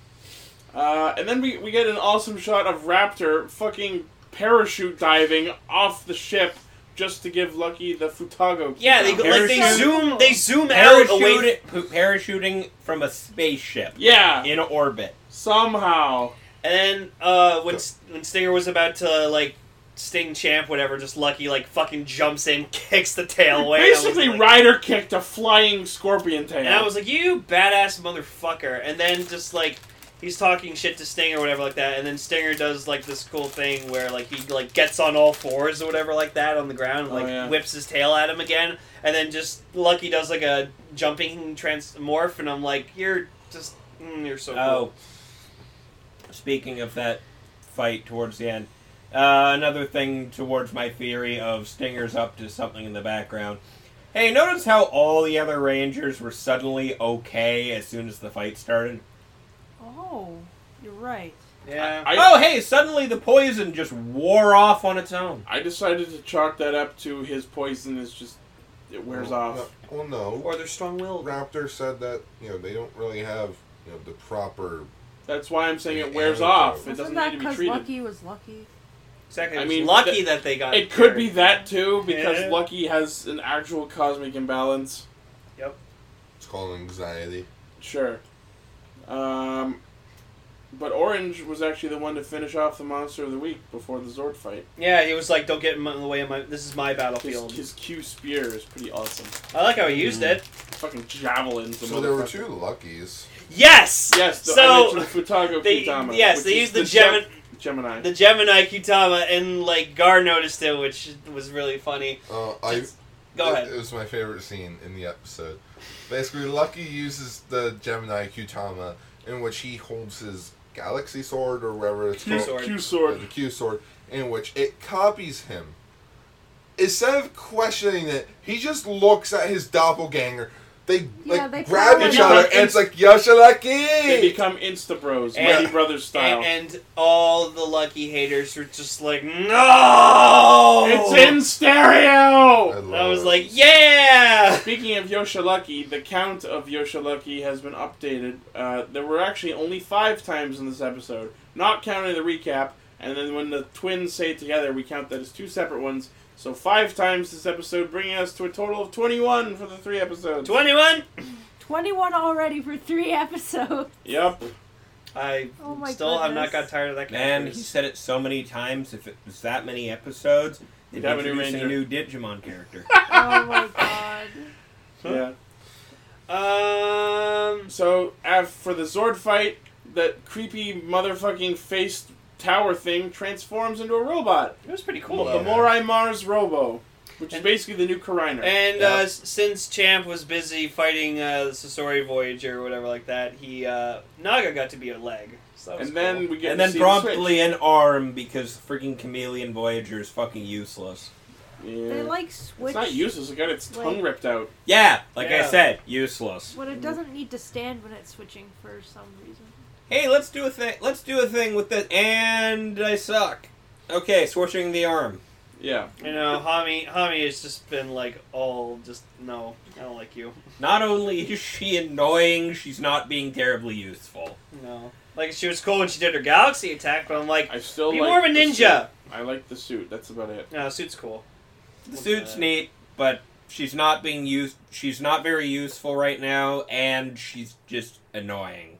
Uh, and then we, we get an awesome shot of Raptor fucking parachute diving off the ship just to give Lucky the Futago. Yeah, they go, like they Parachute. zoom they zoom out away. Parachute, parachuting from a spaceship Yeah, in orbit. somehow. And then uh, when when Stinger was about to like sting Champ, whatever, just Lucky like fucking jumps in, kicks the tail away. and I was Basically, like- Ryder kicked a flying scorpion tail. And I was like, you badass motherfucker. And then just like, he's talking shit to Stinger or whatever like that. And then Stinger does like this cool thing where like he like gets on all fours or whatever like that on the ground and Oh, like yeah. whips his tail at him again. And then just Lucky does like a jumping transmorph. And I'm like, you're just, mm, you're so Oh. cool. Speaking of that fight towards the end, uh, another thing towards my theory of Stinger's up to something in the background. Hey, notice how all the other Rangers were suddenly okay as soon as the fight started? Oh, you're right. Yeah. I- oh, hey, suddenly the poison just wore off on its own. I decided to chalk that up to his poison is just, it wears well, off. No, well, no. or they're strong-willed. Raptor said that, you know, they don't really have, you know, the proper... That's why I'm saying it Yeah, wears yeah, off. yeah. It Wasn't doesn't that need to be because treated. Lucky was lucky? Exactly. I I mean, mean, lucky th- that they got It could cured. be that too, because Yeah. Lucky has an actual cosmic imbalance. It's called anxiety. Sure. Um, but Orange was actually the one to finish off the monster of the week before the Zord fight. Yeah, he was like, don't get in the way of my, this is my His, battlefield. his Q spear is pretty awesome. I like how he used it. Fucking javelins. the So there were motherfucker. two Luckies. Yes! Yes, the, I so, mentioned the Futago they, Kitama. yes, which they is used the, Gem- Gemini, Gemini. the Gemini Kitama, and like Gar noticed it, which was really funny. Uh, I Just- Go it, ahead. It was my favorite scene in the episode. Basically, Lucky uses the Gemini Qtama, in which he holds his Galaxy Sword, or whatever it's Q called. sword. Q sword. Uh, the Q Sword, in which it copies him. Instead of questioning it, he just looks at his doppelganger. They Yeah, like they grab follow each him. other, and it's like Yoshalaki! They become Insta Bros, And- Mighty Brothers style. And, and all the Lucky haters were just like, no! it's in stereo! love I was it. like, yeah! Speaking of Yoshalaki, the count of Yoshalaki has been updated. Uh, there were actually only five times in this episode, not counting the recap. And then when the twins say it together, we count that as two separate ones. So five times this episode, bringing us to a total of twenty-one for the three episodes. twenty-one? twenty-one already for three episodes. Yep. I Oh my still have not goodness. got tired of that Man, character. he said it so many times. If it was that many episodes, they'd You'd have a new introduce a ranger. new Digimon character. Oh my god. Yeah. Um. So, uh, for the Zord fight, that creepy motherfucking face tower thing transforms into a robot. It was pretty cool The though. Morai Mars Robo, which is And- basically the new Kariner. And Yep. uh, s- since Champ was busy fighting uh, the Sasori Voyager or whatever like that, he uh, Naga got to be a leg. So that was And then cool. we get And to then see the promptly an arm because freaking Chameleon Voyager is fucking useless. switch. Yeah. They like switch. It's not useless. It got its tongue like- ripped out. Yeah, like I Yeah. said, useless. When it doesn't need to stand when it's switching for some reason. Hey, let's do a thing. Let's do a thing with it. And I suck. Okay, switching the arm. Yeah. You know, Hami Hami has just been like all just no, I don't like you. Not only is she annoying, she's not being terribly useful. No, like she was cool when she did her Galaxy attack, but I'm like, I still be like more of a the ninja. suit. I like the suit. That's about it. No, suit's cool. The suit's neat, but she's not being used. She's not very useful right now, and she's just annoying.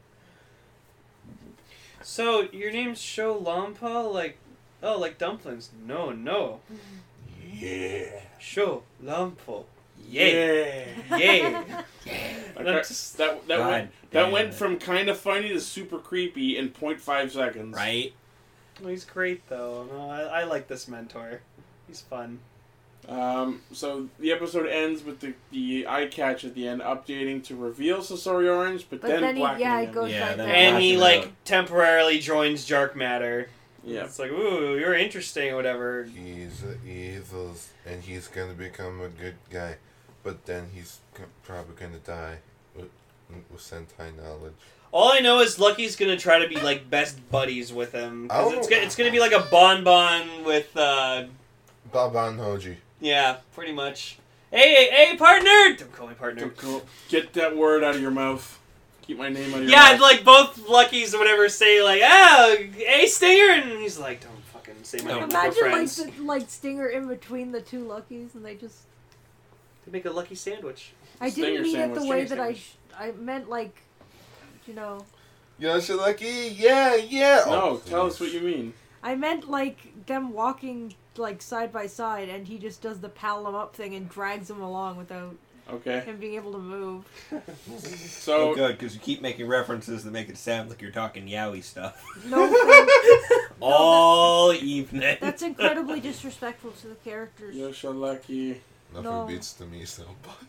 So your name's Sho Lampa, like, oh, like dumplings? No, no, Yeah. Sho Lampa. Yay, yay. Okay, That's- that that God went that damn went it. from kind of funny to super creepy in point five seconds. Right? Well, he's great though. No, I, I like this mentor. He's fun. Um, so the episode ends with the, the eye catch at the end, updating to reveal Sasori Orange, but, But then, then he- black yeah, again. it goes Yeah, back then there. And he Black it like out. temporarily joins Dark Matter. Yeah. It's like, ooh, you're interesting or whatever. He's a evil, and he's gonna become a good guy, but then he's g- probably gonna die with, with Sentai knowledge. All I know is Lucky's gonna try to be like best buddies with him. 'Cause Oh. it's gonna it's gonna be like a bonbon with uh Baban Hoji. yeah, pretty much. Hey, hey, hey, partner! Don't call me partner. Don't go- Get that word out of your mouth. Keep my name out of your Yeah, mouth. like both Luckies or whatever say like, oh, hey Stinger, and he's like, don't fucking say my No. name. We're Imagine like friends. the, like Stinger in between the two Luckies, and they just. They make a Lucky sandwich. I Stinger didn't mean it sandwich. the way Stinger that I. sandwich. Sh- I meant like, you know. Yoshilaki, yeah, yeah. No, Oh, tell us please. what you mean. I meant like them walking like side by side, and he just does the pal them up thing and drags them along without Okay. him being able to move. So Oh, good, because you keep making references that make it sound like you're talking yaoi stuff. No, thanks. All evening. That's incredibly disrespectful to the characters. Yoshalaki. Nothing No. beats the miso.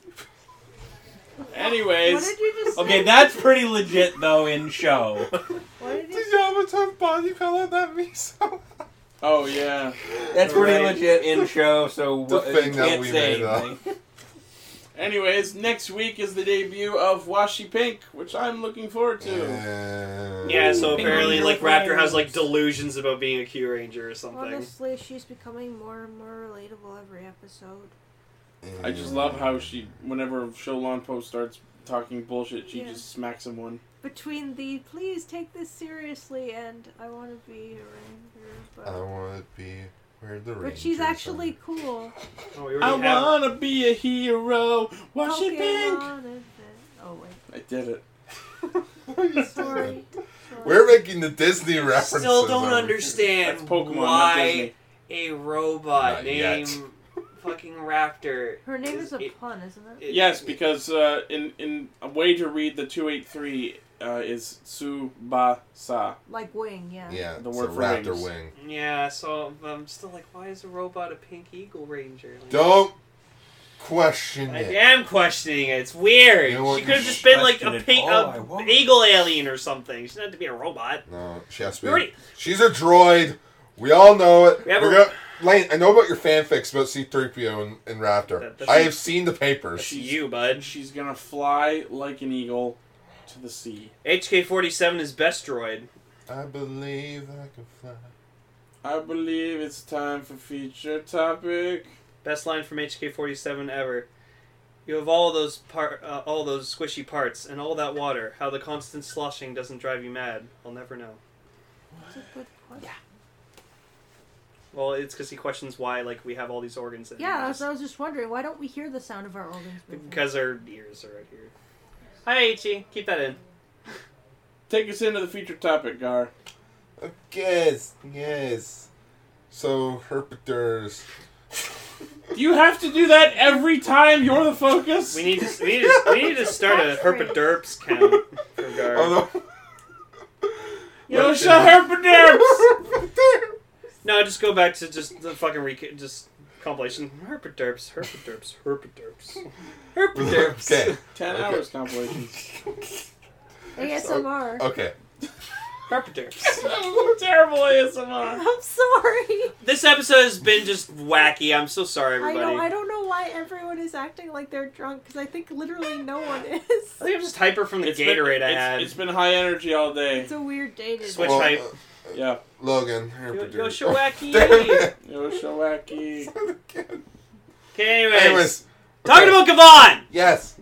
Anyways, What did you just say? Okay, that's pretty legit, though, in show. What did you Did you have a tough body pillow that miso? oh yeah. That's pretty Right. legit in show, so The wha- you thing that can't we say made up. anything. Anyways, next week is the debut of Washi Pink, which I'm looking forward to. And Yeah, so Bing, apparently bing, like bing, Raptor has like bing. delusions about being a Q Ranger or something. Honestly, she's becoming more and more relatable every episode. I just love how she, whenever Sholon Post starts talking bullshit, she Yeah. just smacks him one. Between the please take this seriously and I want to be a ranger, but, I want to be where the but she's Rangers are. actually cool. Oh, we I already have. wanna be a hero. Washi Pink. Pokemon advent- Oh wait, I did it. sorry. sorry. We're making the Disney references. Still don't over here. understand That's Pokemon, not why Disney. a robot Not yet. named fucking Raptor. Her name is a it- pun, isn't it? it- Yes, because uh, in in a way to read the two eight three uh, is Tsubasa. Like wing, yeah. Yeah, The it's word a for raptor wings. wing. Yeah, so I'm still like, why is a robot a pink eagle ranger? Like, Don't question I it. am questioning it. It's weird. You know what, She could have you just been like question a it pink, all I a want. eagle alien or something. She doesn't have to be a robot. No, she has to We be. already- She's a droid. We all know it. We have We're a- gonna, Lane, I know about your fanfics about C three P O and, and Raptor. That- that's- I have seen the papers. That's you, bud. She's gonna fly like an eagle to the sea. H K forty-seven is best droid. I believe I can fly. I believe it's time for feature topic. Best line from H K forty-seven ever. You have all those part, uh, all those squishy parts, and all that water. How the constant sloshing doesn't drive you mad, I'll never know. That's a good question. Well, it's because he questions why, like, we have all these organs. And Yeah, we I just- was, I was just wondering, why don't we hear the sound of our organs moving? because our ears are right here. Hi, Ichi. Keep that in. take us into the feature topic, Gar. Yes, yes. So, herpeters. Do you have to do that every time you're the focus? We need to we need to, we need to start a herpaderps count for Gar. Oh, no. Yo, show herpaderps! No, just go back to just the fucking recap, just compilation. Herpaderps, herpaderps, herpaderps, herpaderps. Okay. Ten Okay. hours compilations. A S M R. Okay. Herpaderps. Terrible A S M R. I'm sorry. This episode has been just wacky. I'm so sorry, I everybody. know. I don't know why everyone is acting like they're drunk because I think literally no one is. I think I'm just hyper from the It's Gatorade been, I it's- had. It's been high energy all day. It's a weird day today. Switch Well, hype. uh, Yeah. Logan, Yo, herpeters. yo, Shawaki. Damn it. Yo, show wacky. Okay, anyways. Anyways. Talking okay. about Gavon! Yes.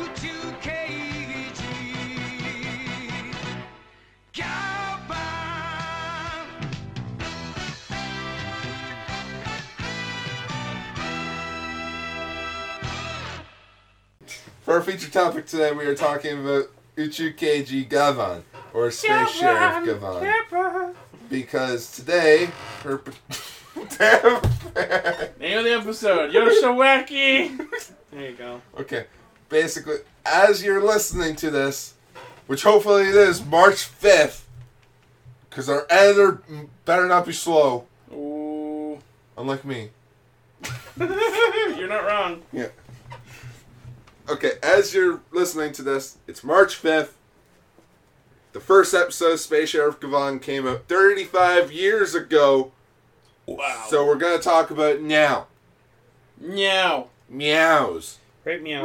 For our feature topic today, we are talking about Uchukeiji Gavon, or Space Sheriff Gavon. Because today, her... Damn. Name of the episode. Yo, show wacky. There you go. Okay, basically, as you're listening to this, which hopefully it is March fifth, because our editor better not be slow, Ooh. unlike me. You're not wrong. Yeah. Okay, as you're listening to this, it's March fifth. The first episode of Space Sheriff Gavon came out thirty-five years ago. Wow. So we're going to talk about it now. Meow. Meows. Great meow.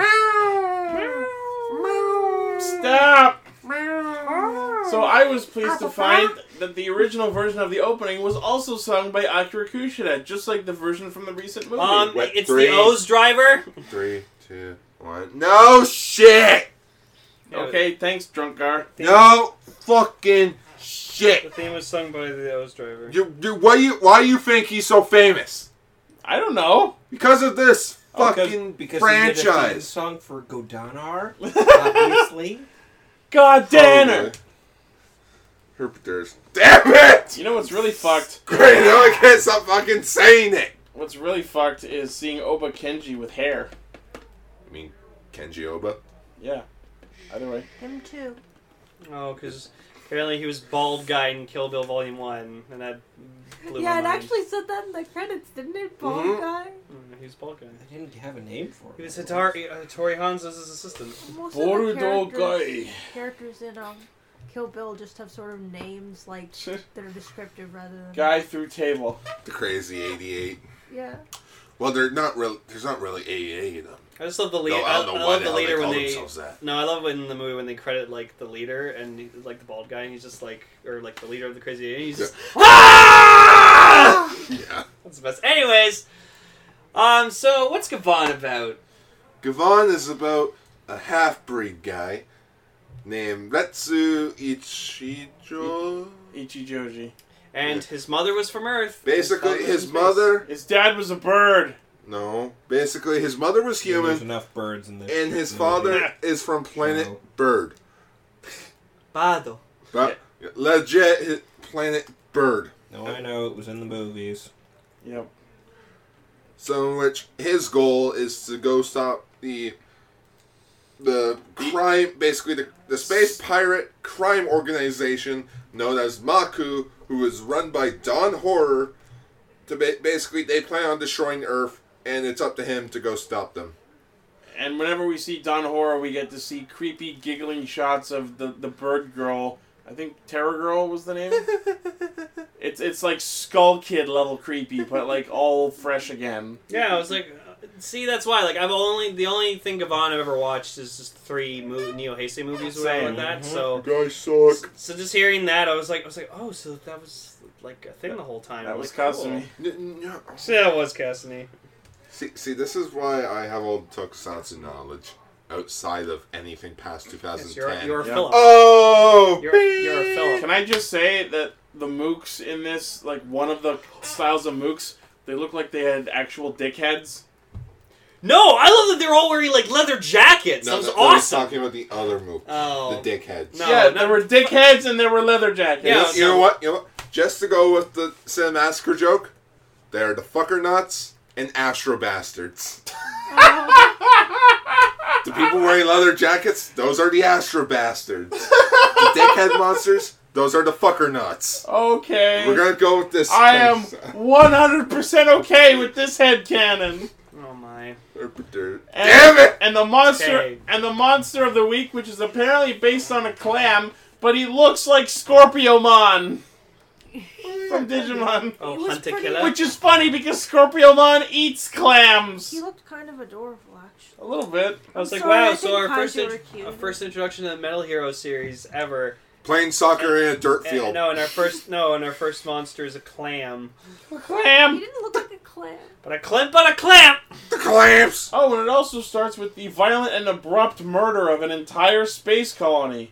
Stop. So I was pleased to find that the original version of the opening was also sung by Akira Kushida, just like the version from the recent movie. Um, Wet it's three. the O's driver. Three, two, one. No shit! Okay, thanks, Drunk Gar. No fucking The shit! theme was sung by the O's driver. You, you, why you, why you think he's so famous? I don't know. Because of this Oh, 'cause- fucking Because he did a theme franchise. song for Godanar, obviously. God damn it! Herpeters. Damn it! You know what's really fucked? Great, now I can't stop fucking saying it! What's really fucked is seeing Oba Kenji with hair. I mean, Kenji Oba. Yeah. Either way. Him too. Oh, because apparently he was bald guy in Kill Bill Volume One, and that blew Yeah, my it mind. actually said that in the credits, didn't it? Bald Mhm. guy. Mm, he was bald guy. I didn't have a name for him. He was Hitari, uh, Tori Hans as his assistant. Most of the Boruto characters, guy. characters in um, Kill Bill just have sort of names like that are descriptive rather than Guy through table. The crazy eighty-eight. Yeah. Well, they're not real. There's not really eighty-eight in them. I just love the leader. No, I I, don't know I why love the the hell they leader when call they. themselves that. No, I love in the movie when they credit like the leader and he, like the bald guy, and he's just like, or like the leader of the crazy. And he's just. Ah! Yeah. That's the best. Anyways, um, so what's Gavon about? Gavon is about a half-breed guy named Retsu Ichijo. Ichijoji. And his mother was from Earth. Basically, father was his in space. mother. His dad was a bird. No. Basically, his mother was There's human, enough birds in this. and his movie. father is from planet No. Bird. Bado. But legit his planet Bird. No, I know it was in the movies. Yep. So, in which his goal is to go stop the the crime, basically the, the space pirate crime organization known as Maku, who is run by Don Horror. To ba- basically, they plan on destroying Earth, and it's up to him to go stop them. And whenever we see Don Horror, we get to see creepy, giggling shots of the, the bird girl. I think Terror Girl was the name. it's it's like Skull Kid level creepy, but like all fresh again. Yeah, I was like, uh, see, that's why. Like, I've only the only thing Gavon I've ever watched is just three mo- Neo Heisei movies or whatever like that. So, guys suck. so just hearing that, I was like, I was like, oh, so that was like a thing the whole time. That I'm was like, cool. Kasumi. N- n- So that was Cassidy. See, see, this is why I have all the tokusatsu knowledge outside of anything past Yes, twenty ten. you're, you're a Yeah. Philip. Oh, You're, you're a Philip. Can I just say that the mooks in this, like one of the styles of mooks, they look like they had actual dickheads. No, I love that they're all wearing like leather jackets. No, that was no, no, he's awesome. talking about the other movie. Oh. The dickheads. No, yeah, no. there were dickheads and there were leather jackets. Yeah, You know what? You know what? Just to go with the Cinemassacre joke, they're the fucker nuts and Astro Bastards. The people wearing leather jackets, those are the Astro Bastards. The dickhead monsters, those are the fucker nuts. Okay. We're gonna go with this. I am one hundred percent okay with this headcanon. Oh my. And, Damn it! And the monster Okay. and the monster of the week, which is apparently based on a clam, but he looks like Scorpiomon from Digimon. Oh, He was Hunter pretty- Killer. Which is funny because Scorpiomon eats clams. He looked kind of adorable, actually. A little bit. I was I'm like, sorry, I wow, so think our first, Kaiju int- were cute. our first introduction to the Metal Hero series ever. Playing soccer in a dirt And, field. no, and our first no, and our first monster is a clam. He Clam. didn't look like a clam. But a clam, but a clam. The clamps! Oh, and it also starts with the violent and abrupt murder of an entire space colony.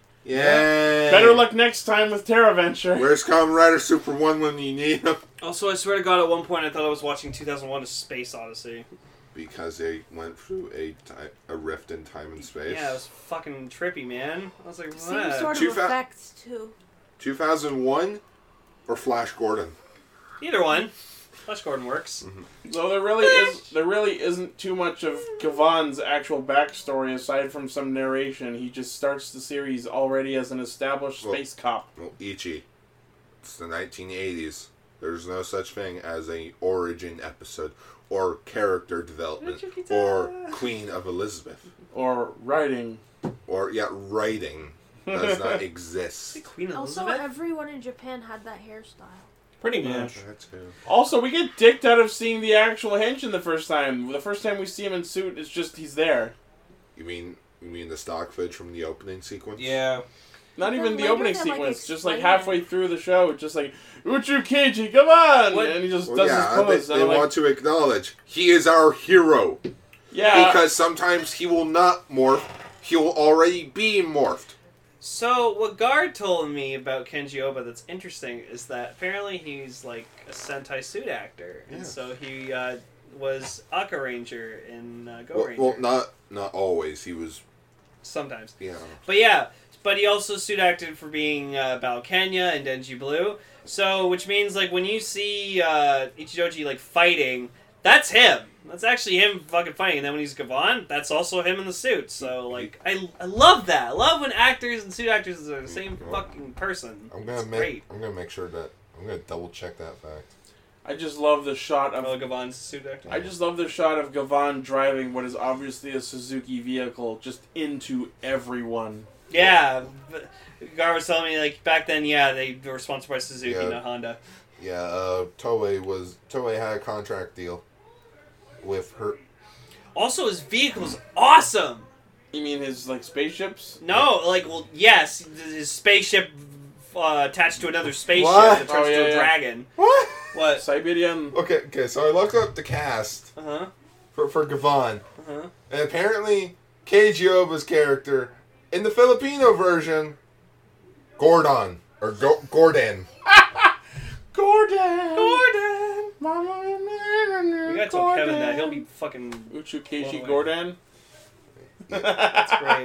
Yeah. Better luck next time with TerraVenture. Where's Kamen Rider Super one when you need him? Also, I swear to God, at one point I thought I was watching two thousand one: A Space Odyssey. Because they went through a time, a rift in time and space. Yeah, it was fucking trippy, man. I was like, Same what? sort of Two fa- effects, too. two thousand one or Flash Gordon? Either one. Flash Gordon works. So there really is there really isn't too much of Gavan's actual backstory aside from some narration. He just starts the series already as an established Well- space cop. Well, Ichi. It's the nineteen eighties. There's no such thing as a origin episode or character development or Queen of Elizabeth Or writing. or yeah, writing does not exist. Queen Also, Elizabeth? everyone in Japan had that hairstyle. Pretty Yeah. much. That too. Also, we get dicked out of seeing the actual Henshin the first time. The first time we see him in suit, it's just he's there. You mean you mean the stock footage from the opening sequence? Yeah. Not But even the later opening they, like, sequence, just like explain it. halfway through the show, it's just like, Uchu Keiji, come on! What? And he just Well, does yeah, his they, pose. they and I'm want like, to acknowledge he is our hero yeah. because sometimes he will not morph. He will already be morphed. So, what Guard told me about Kenji Oba that's interesting is that apparently he's like a Sentai suit actor. And Yeah. so he uh, was Aka Ranger in uh, Go Well, Ranger. well, not not always. He was, Sometimes. you know. But yeah, but he also suit acted for being uh, Bao Kenya and Denji Blue. So, which means like when you see uh, Ichijoji like fighting, that's him. That's actually him fucking fighting. And then when he's Gavan, that's also him in the suit. So like, I, I love that. I love when actors and suit actors are the same fucking person. I'm gonna It's make. great. I'm gonna make sure that I'm gonna double check that fact. I just love the shot of Oh, Gavan's a suit actor. I just love the shot of Gavan driving what is obviously a Suzuki vehicle just into everyone. Yeah, but Gar was telling me like back then. Yeah, they were sponsored by Suzuki, Yeah. not Honda. Yeah, uh, Toei was Toei had a contract deal with her. Also, his vehicle's awesome. You mean his like spaceships? No, like, well, yes, his spaceship uh, attached to another spaceship What? that turns Oh, yeah, into a yeah. dragon. What? What? Siberian. Okay, okay. So I looked up the cast Uh huh. for for Gavan, Uh huh. and apparently Keiji Oba's character in the Filipino version, Gordon or Go- Gordon. Gordon. Gordon. Gordon. We gotta tell Kevin that he'll be fucking. Uchu blown Keiji away. Gordon. That's great.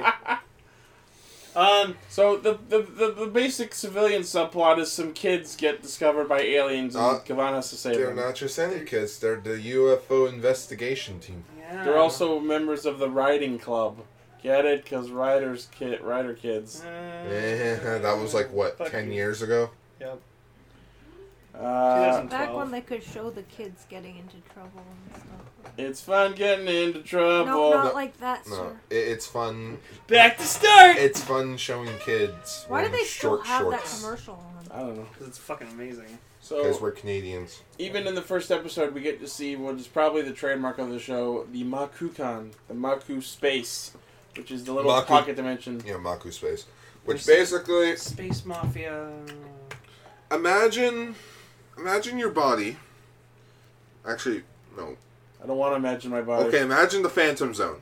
Um. So the, the, the, the basic civilian subplot is some kids get discovered by aliens and Uh, Gavan has to save They're them. not just any kids. They're the U F O investigation team. Yeah. They're also members of the riding club. Get it? Because riders, kid, rider kids. Uh, Eh, that was like what Fuck ten you. years ago. Yep. Uh, Back twelve. when they could show the kids getting into trouble and stuff. it's fun getting into trouble. No, not No, like that, No, sir. it, it's fun. Back to start. It's fun showing kids. Why do wearing they still short have shorts. that commercial on? I don't know. Because it's fucking amazing. Because So we're Canadians. even in the first episode, we get to see what is probably the trademark of the show: the Makukan, the Maku space, which is the little Maku- pocket dimension. Yeah, Maku space. Which There's- basically, Space Mafia. imagine, imagine your body. Actually, no. I don't want to imagine my body. Okay, imagine the Phantom Zone.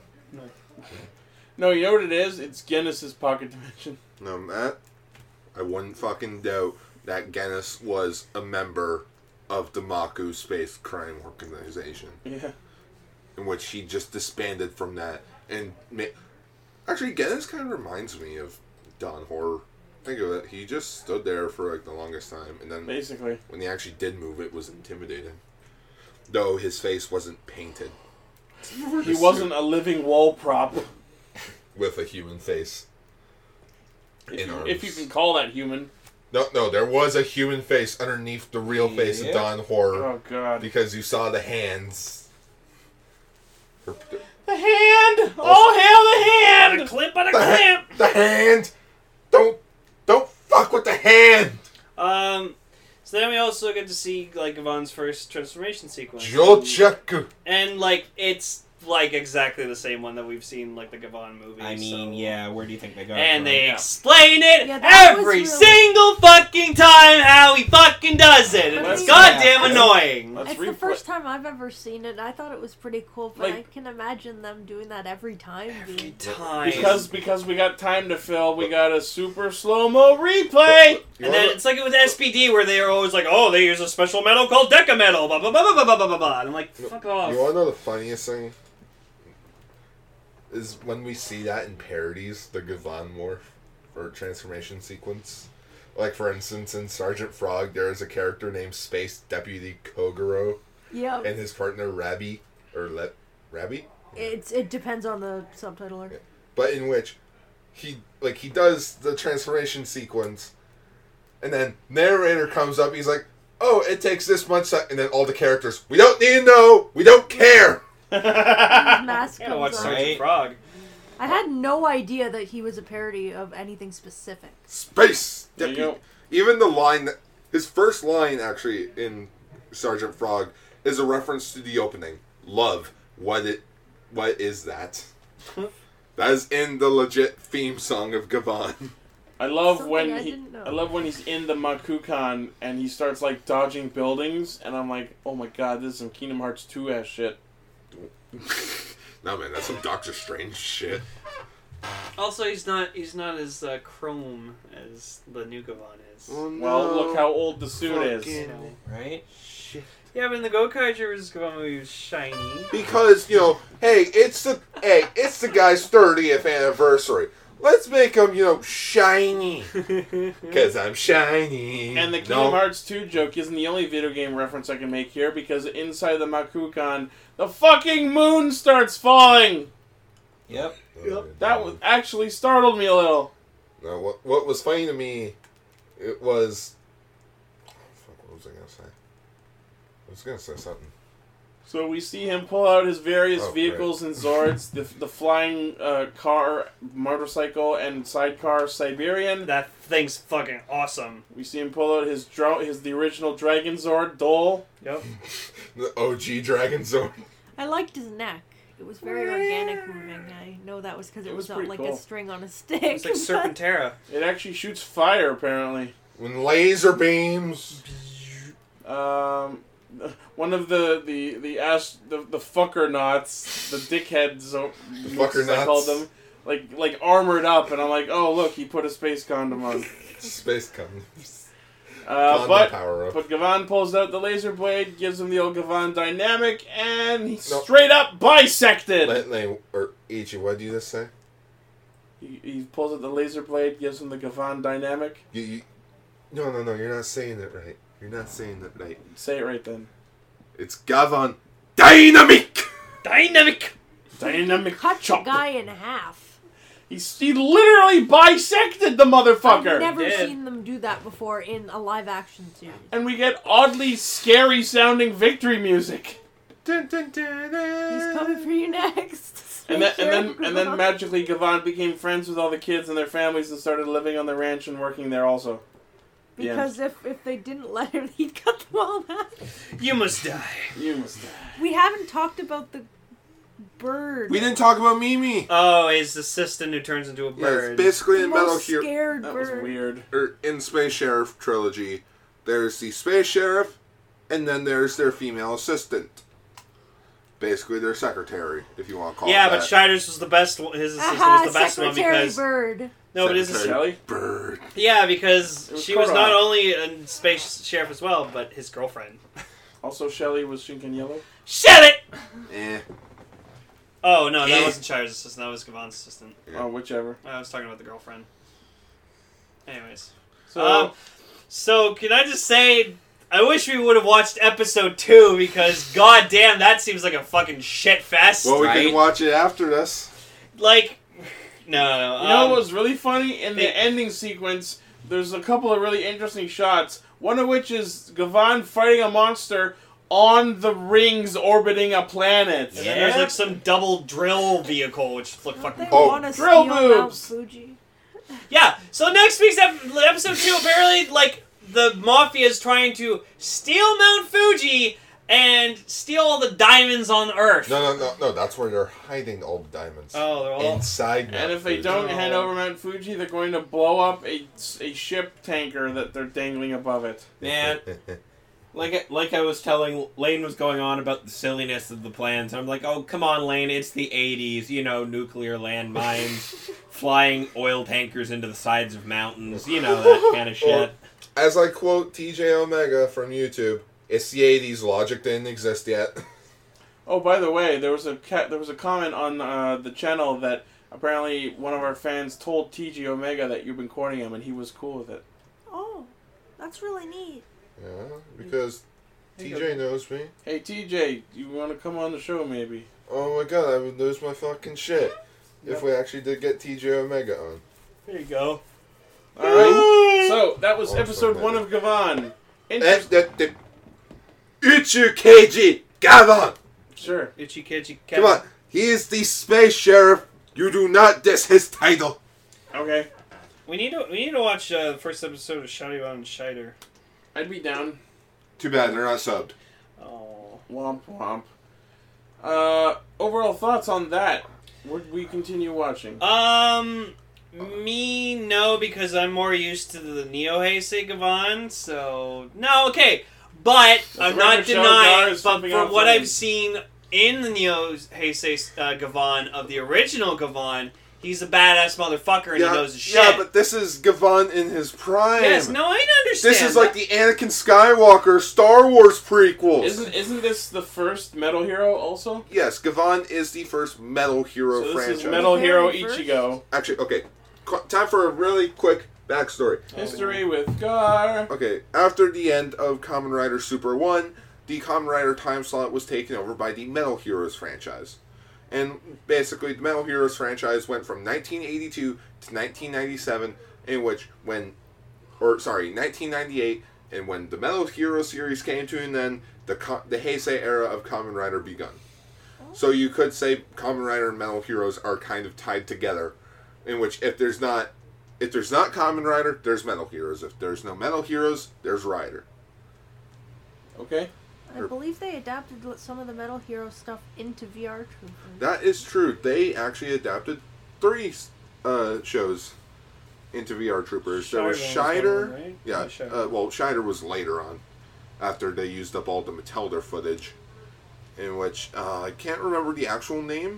No, you know what it is? It's Guinness's pocket dimension. No, Matt, I wouldn't fucking doubt that Guinness was a member of the Maku Space Crime Organization. Yeah. in which he just disbanded from that. And ma- actually, Genis kind of reminds me of Don Horror. Think of it. He just stood there for like the longest time, and then Basically. when he actually did move, it was intimidating. Though his face wasn't painted. He wasn't a living wall prop. With a human face. If In you, arms. if you can call that human. No, no, there was a human face underneath the real face Yeah. of Don Horror. Oh, God. Because you saw the hands. The hand! Oh, hail the On a hand! clip on a The, clip! ha- the hand! Don't, don't fuck with the hand! Um, so then we also get to see, like, Yvonne's first transformation sequence. Jochaku. And, like, it's, like, exactly the same one that we've seen, like, the Gavon movie. I mean, so. yeah, where do you think they got it And from? they Yeah. explain it Yeah, that was every really- single fucking time how he fucking does it. And But it's he- goddamn Yeah. annoying. Let's It's replay. the first time I've ever seen it. I thought it was pretty cool, but Like- I can imagine them doing that every time. Every dude. time. Because because we got time to fill, we got a super slow-mo replay! You And then wanna- it's like with S P D where they are always like, oh, they use a special metal called Deca Metal, blah, blah, blah, blah, blah, blah, blah, blah. And I'm like, fuck off. You want to know the funniest thing? Is when we see that in parodies, the Gavon morph or transformation sequence. Like, for instance, in Sergeant Frog, there is a character named Space Deputy Kogoro Yeah, and his partner Rabby, or Le- Rabby? it's it depends on the subtitler. Yeah. But in which he, like, he does the transformation sequence, and then narrator comes up, he's like, oh, it takes this much time, and then all the characters, we don't need to know, we don't care! His mask I gotta watch comes on. Sergeant Right. Frog. I had no idea that he was a parody of anything specific. Space There you Deputy. go. Even the line, that, his first line actually in Sergeant Frog is a reference to the opening. Love. What it, what is that? That is in the legit theme song of Gavon. I love Something when I he, didn't know. I love when he's in the Makukan and he starts like dodging buildings, and I'm like, oh my god, this is some Kingdom Hearts two ass shit. No man, that's some Doctor Strange shit. Also, he's not he's not as uh, chrome as the new Gavon is. Well, look how old the suit is. You know. Right? Yeah, but in the Gokaiger versus Gavon movie, he was shiny. Because, you know, hey, it's the hey, it's the guy's thirtieth anniversary. Let's make him, you know, shiny. Because I'm shiny. And the Kingdom No. Hearts two joke isn't the only video game reference I can make here, because inside the Makukan, the fucking moon starts falling! Yep. That was, actually startled me a little. No, what what was funny to me, it was. Fuck, what was I gonna say? I was gonna say something. So we see him pull out his various Oh, vehicles and Zords, the, the flying uh, car, motorcycle, and sidecar Siberian. That thing's fucking awesome. We see him pull out his dro- his the original Dragon Zord, Dole. Yep. The O G Dragon Zord. I liked his neck. It was very organic moving. I know that was because it, It was was, on pretty like cool. a string on a stick. It's like but- Serpentera. It actually shoots fire, apparently. When laser beams. Um, one of the the the ass the the fucker knots, the dickhead zo- fucker as I knots. called them, like like armored up, and I'm like, oh look, he put a space condom on. Space condom. Uh, Condom but power up. but Gavon pulls out the laser blade, gives him the old Gavon dynamic, and he's No. straight up bisected. Let, let, or Ichi, what did you just say? He, he pulls out the laser blade, gives him the Gavon dynamic. You, you, no, no, no, you're not saying it right. You're not saying it right. Say it right then. It's Gavon Dynamic! Dynamic! Dynamic Cut the chop. guy in half. He's, he literally bisected the motherfucker. I've never did. seen them do that before in a live action series. And we get oddly scary sounding victory music. Dun, dun, dun, dun. He's coming for you next. And then, and then, Sure, and then Gavon. magically, Gavon became friends with all the kids and their families and started living on the ranch and working there also. The end. Because if, if they didn't let him, he'd cut them all out. You must die. You must die. We haven't talked about the bird. We didn't talk about Mimi. Oh, his assistant who turns into a Yeah, bird. it's basically the in Metal most Hero. scared That bird. was weird. Or in Space Sheriff trilogy, there's the Space Sheriff, and then there's their female assistant. Basically, their secretary, if you want to call yeah, it but that. Schneider's was the best one. His assistant Aha, was the best one Secretary because... Bird. No, but his Secretary Shelly? Bird. Yeah, because It was she was Koron. not only a space sheriff as well, but his girlfriend. Also, Shelly was Shinken Yellow. Shut it! Eh. Oh, no, that Yeah. wasn't Shire's assistant. That was Gavon's assistant. Oh, whichever. I was talking about the girlfriend. Anyways. So, Um, so, can I just say, I wish we would have watched episode two, because goddamn, that seems like a fucking shit fest. Well, we Right. can watch it after this. Like, no, no. you know um, what was really funny? In the they- ending sequence, there's a couple of really interesting shots. One of which is Gavon fighting a monster on the rings orbiting a planet. And then there's like some double drill vehicle, which looked Don't fucking they Oh, want to drill steal Mount boobs. Fuji? Yeah, so next week's ep- episode two, apparently, like, the Mafia is trying to steal Mount Fuji and steal all the diamonds on Earth. No, no, no, no. That's where they're hiding all the diamonds. Oh, they're all... Inside. And Mount if they Fuji. don't Oh. hand over Mount Fuji, they're going to blow up a, a ship tanker that they're dangling above it. Man, like I- like I was telling, Lane was going on about the silliness of the plans. I'm like, oh, come on, Lane, it's the eighties. You know, nuclear landmines, flying oil tankers into the sides of mountains. You know, that kind of shit. As I quote T J Omega from YouTube, it's the eighties. Logic didn't exist yet. Oh, by the way, there was a ca- there was a comment on uh, the channel that apparently one of our fans told T G Omega that you've been courting him, and he was cool with it. Oh, that's really neat. Yeah, because Hey, T J knows me. Hey, T J, you want to come on the show, maybe? Oh my god, I would lose my fucking shit Yep. if we actually did get T J Omega on. There you go. All right. So that was Oh, episode sorry, one of Gavon. Inter- That's that the Uchu Keiji Gavon. sure. Itchy Kitchy Come on, he is the space sheriff. You do not diss his title. Okay. We need to we need to watch uh, the first episode of Shouty and Shider. I'd be down. Too bad they're not subbed. Oh. Womp womp. Uh, overall thoughts on that? Would we continue watching? Um, me, no, because I'm more used to the Neo Heisei Gavon, so... No, okay, but I'm the not record show, Gar denying, is but flipping from out what flames. I've seen in the Neo Heisei uh, Gavon of the original Gavon, he's a badass motherfucker and yeah, he knows his shit. yeah, but this is Gavon in his prime. Yes, no, I understand. This is like the Anakin Skywalker Star Wars prequels. Isn't isn't this the first Metal Hero also? Yes, Gavon is the first Metal Hero So this franchise. is Metal Hero Very first? Ichigo. Actually, okay. Qu- Time for a really quick backstory. History with Gar. Okay, after the end of Kamen Rider Super one, the Kamen Rider time slot was taken over by the Metal Heroes franchise. And basically, the Metal Heroes franchise went from nineteen eighty-two to nineteen ninety-seven, in which when, or sorry, nineteen ninety-eight, and when the Metal Hero series came to an end, the Ka- the Heisei era of Kamen Rider begun. So you could say Kamen Rider and Metal Heroes are kind of tied together, in which if there's not, if there's not Kamen Rider, there's Metal Heroes. If there's no Metal Heroes, there's Rider. Okay. I believe they adapted some of the Metal Hero stuff into V R Troopers. That is true. They actually adapted three uh, shows into V R Troopers. There was Shider was one of Shider. them, right? Yeah. Yeah, Shider. Uh, well, Shider was later on, after they used up all the Metelder footage, in which uh, I can't remember the actual name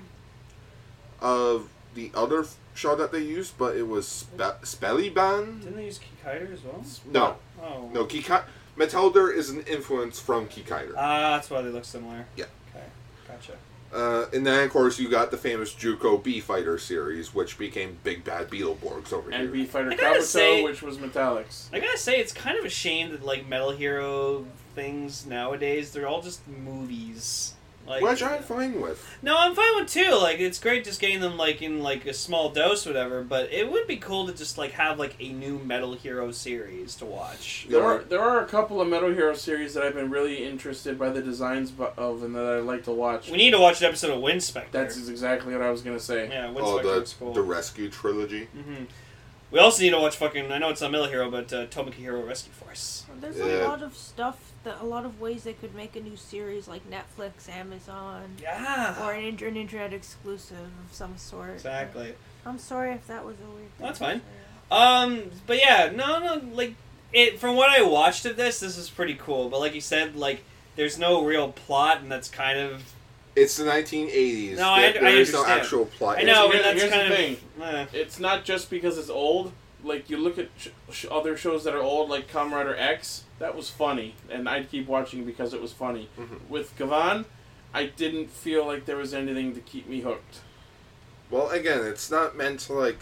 of the other f- show that they used, but it was Spe- Spellyban. Didn't they use Kikaider as well? No, Oh. no. Kika- Metelder is an influence from Kikaider. Ah, that's why they look similar. Yeah. Okay, gotcha. Uh, and then, of course, you got the famous Juko B-Fighter series, which became Big Bad Beetleborgs over And here. B Fighter I gotta Kabuto, say- which was Metallics. I gotta say, it's kind of a shame that like Metal Hero things nowadays, they're all just movies. Like, Which I'm fine with. No, I'm fine with too. Like, it's great just getting them like in like a small dose, or whatever. But it would be cool to just like have like a new Metal Hero series to watch. There are there are a couple of Metal Hero series that I've been really interested by the designs bu- of and that I like to watch. We need to watch an episode of Wind Spectre. That's exactly what I was gonna say. yeah, Wind Oh, Spectre the, looks cool. the Rescue trilogy. hmm We also need to watch fucking. I know it's not Metal Hero, but uh, Tomoki Hero Rescue Force. There's Yeah. a lot of stuff, that a lot of ways they could make a new series, like Netflix, Amazon, Yeah. or an, inter- an internet exclusive of some sort. Exactly. I'm sorry if that was a weird thing. That's fine. to say. Um, but yeah, no, no, like it. From what I watched of this, this is pretty cool. But like you said, like there's no real plot, and that's kind of. It's the nineteen eighties. No, I- There- I there is no understand. actual plot. I know, Here's- and that's here's the kind of. thing. eh. It's not just because it's old. Like, you look at sh- sh- other shows that are old, like Kamen Rider X, that was funny, and I'd keep watching because it was funny. Mhm. With Gavon, I didn't feel like there was anything to keep me hooked. Well, again, it's not meant to, like,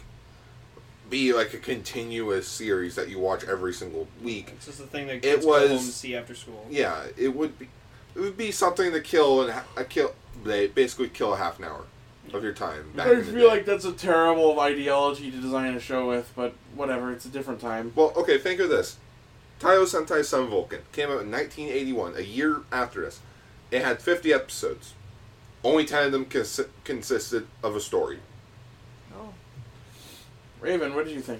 be like a continuous series that you watch every single week. It's just a thing that It kids was- go home and see after school. Yeah, it would be it would be something to kill and a kill they basically kill a half an hour of your time. Back I in the feel day. like that's a terrible ideology to design a show with, but whatever, it's a different time. Well, okay, think of this. Taiyo Sentai Sun Vulcan came out in nineteen eighty-one, a year after this. It had fifty episodes. Only ten of them cons- consisted of a story. Oh. Raven, what did you think?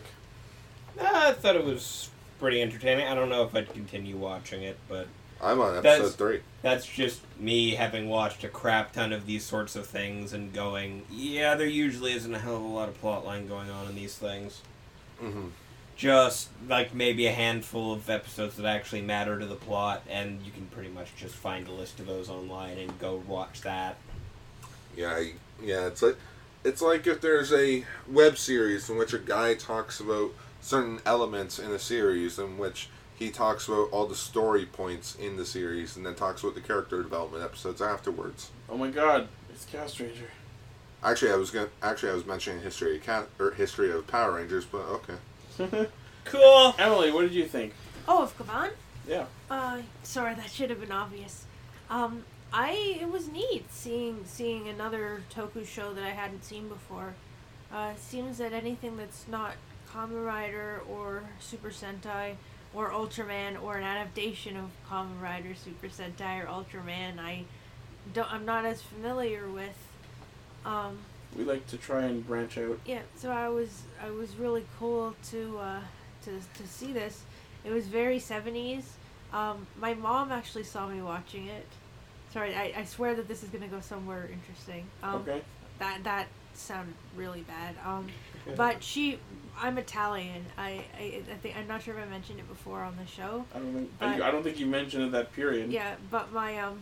I thought it was pretty entertaining. I don't know if I'd continue watching it, but I'm on episode That's- three. that's just me having watched a crap ton of these sorts of things and going, yeah, there usually isn't a hell of a lot of plot line going on in these things. Mm-hmm. Just, like, maybe a handful of episodes that actually matter to the plot, and you can pretty much just find a list of those online and go watch that. Yeah, I, yeah. It's like it's like if there's a web series in which a guy talks about certain elements in a series, in which he talks about all the story points in the series, and then talks about the character development episodes afterwards. Oh my god, it's Cast Ranger. Actually, I was gonna actually I was mentioning history of cat or history of Power Rangers, but okay. Cool. Emily, what did you think? Oh, of Kaban? Yeah. Uh, sorry, that should have been obvious. Um, I it was neat seeing seeing another Toku show that I hadn't seen before. Uh, it seems that anything that's not Kamen Rider or Super Sentai or Ultraman or an adaptation of Kamen Rider, Super Sentai, or Ultraman, I don't I'm not as familiar with. Um, We like to try and branch out. yeah, so I was I was really cool to uh, to to see this. It was very seventies. Um, my mom actually saw me watching it. Sorry, I, I swear that this is gonna go somewhere interesting. Um, Okay. That that sounded really bad. Um, but she, I'm Italian. I, I I think I'm not sure if I mentioned it before on the show. I don't think But- I don't think you mentioned that period. Yeah, but my um,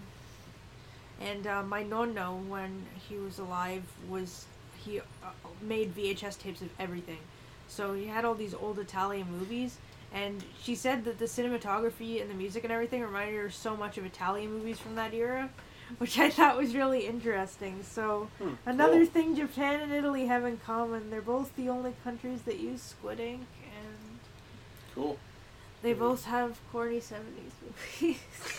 and uh, my nonno when he was alive was he uh, made V H S tapes of everything, so he had all these old Italian movies, and she said that the cinematography and the music and everything reminded her so much of Italian movies from that era, which I thought was really interesting. So Hmm, another cool. thing Japan and Italy have in common, they're both the only countries that use squid ink, and Cool. they both have corny seventies movies.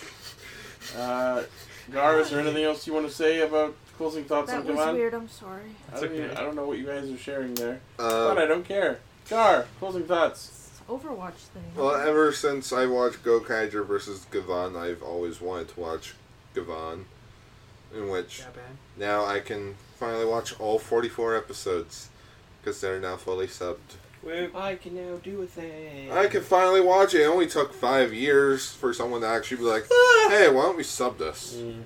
Uh, Gar, is there anything else you want to say about closing thoughts That on was Kaman? weird, I'm sorry. I don't, even, okay. I don't know what you guys are sharing there. Uh, but I don't care. Gar, closing thoughts. It's Overwatch thing. Well, ever since I watched Gokaiger versus Gavan, I've always wanted to watch Gavan, in which Yeah, man. now I can finally watch all forty-four episodes, because they're now fully subbed. Wait, I can now do a thing. I can finally watch it. It only took five years for someone to actually be like, hey, why don't we sub this? Mm.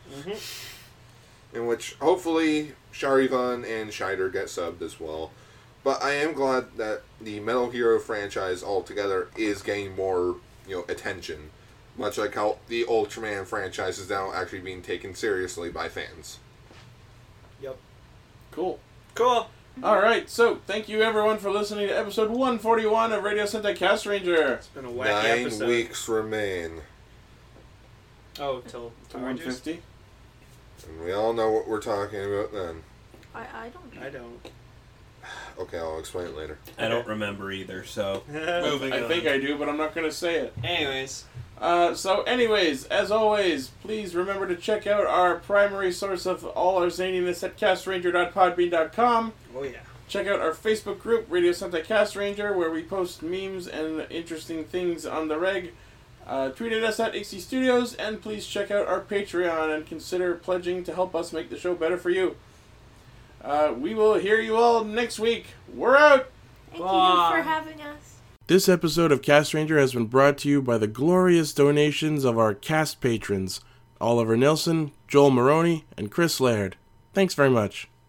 In which, hopefully, Charivan and Shider get subbed as well. But I am glad that the Metal Hero franchise altogether is getting more, you know, attention. Much like how the Ultraman franchise is now actually being taken seriously by fans. Yep. Cool. Cool. Alright, so thank you everyone for listening to episode one forty-one of Radio Sentai Cast Ranger. It's been a wacky Nine episode. weeks remain. Oh, till To Power one Rangers? fifty. And we all know what we're talking about then. I, I don't. I don't. Okay, I'll explain it later. I don't remember either, so... Moving I on. think I do, but I'm not going to say it. Anyways. Uh, so anyways, as always, please remember to check out our primary source of all our zaniness at cast ranger dot podbean dot com. Oh, yeah. Check out our Facebook group, Radio Sentai Cast Ranger, where we post memes and interesting things on the reg. Uh, tweet at us at X C Studios, and please check out our Patreon and consider pledging to help us make the show better for you. Uh, we will hear you all next week. We're out! Thank Bye. you for having us. This episode of Cast Ranger has been brought to you by the glorious donations of our cast patrons, Oliver Nilsson, Joel Maroney, and Chris Laird. Thanks very much.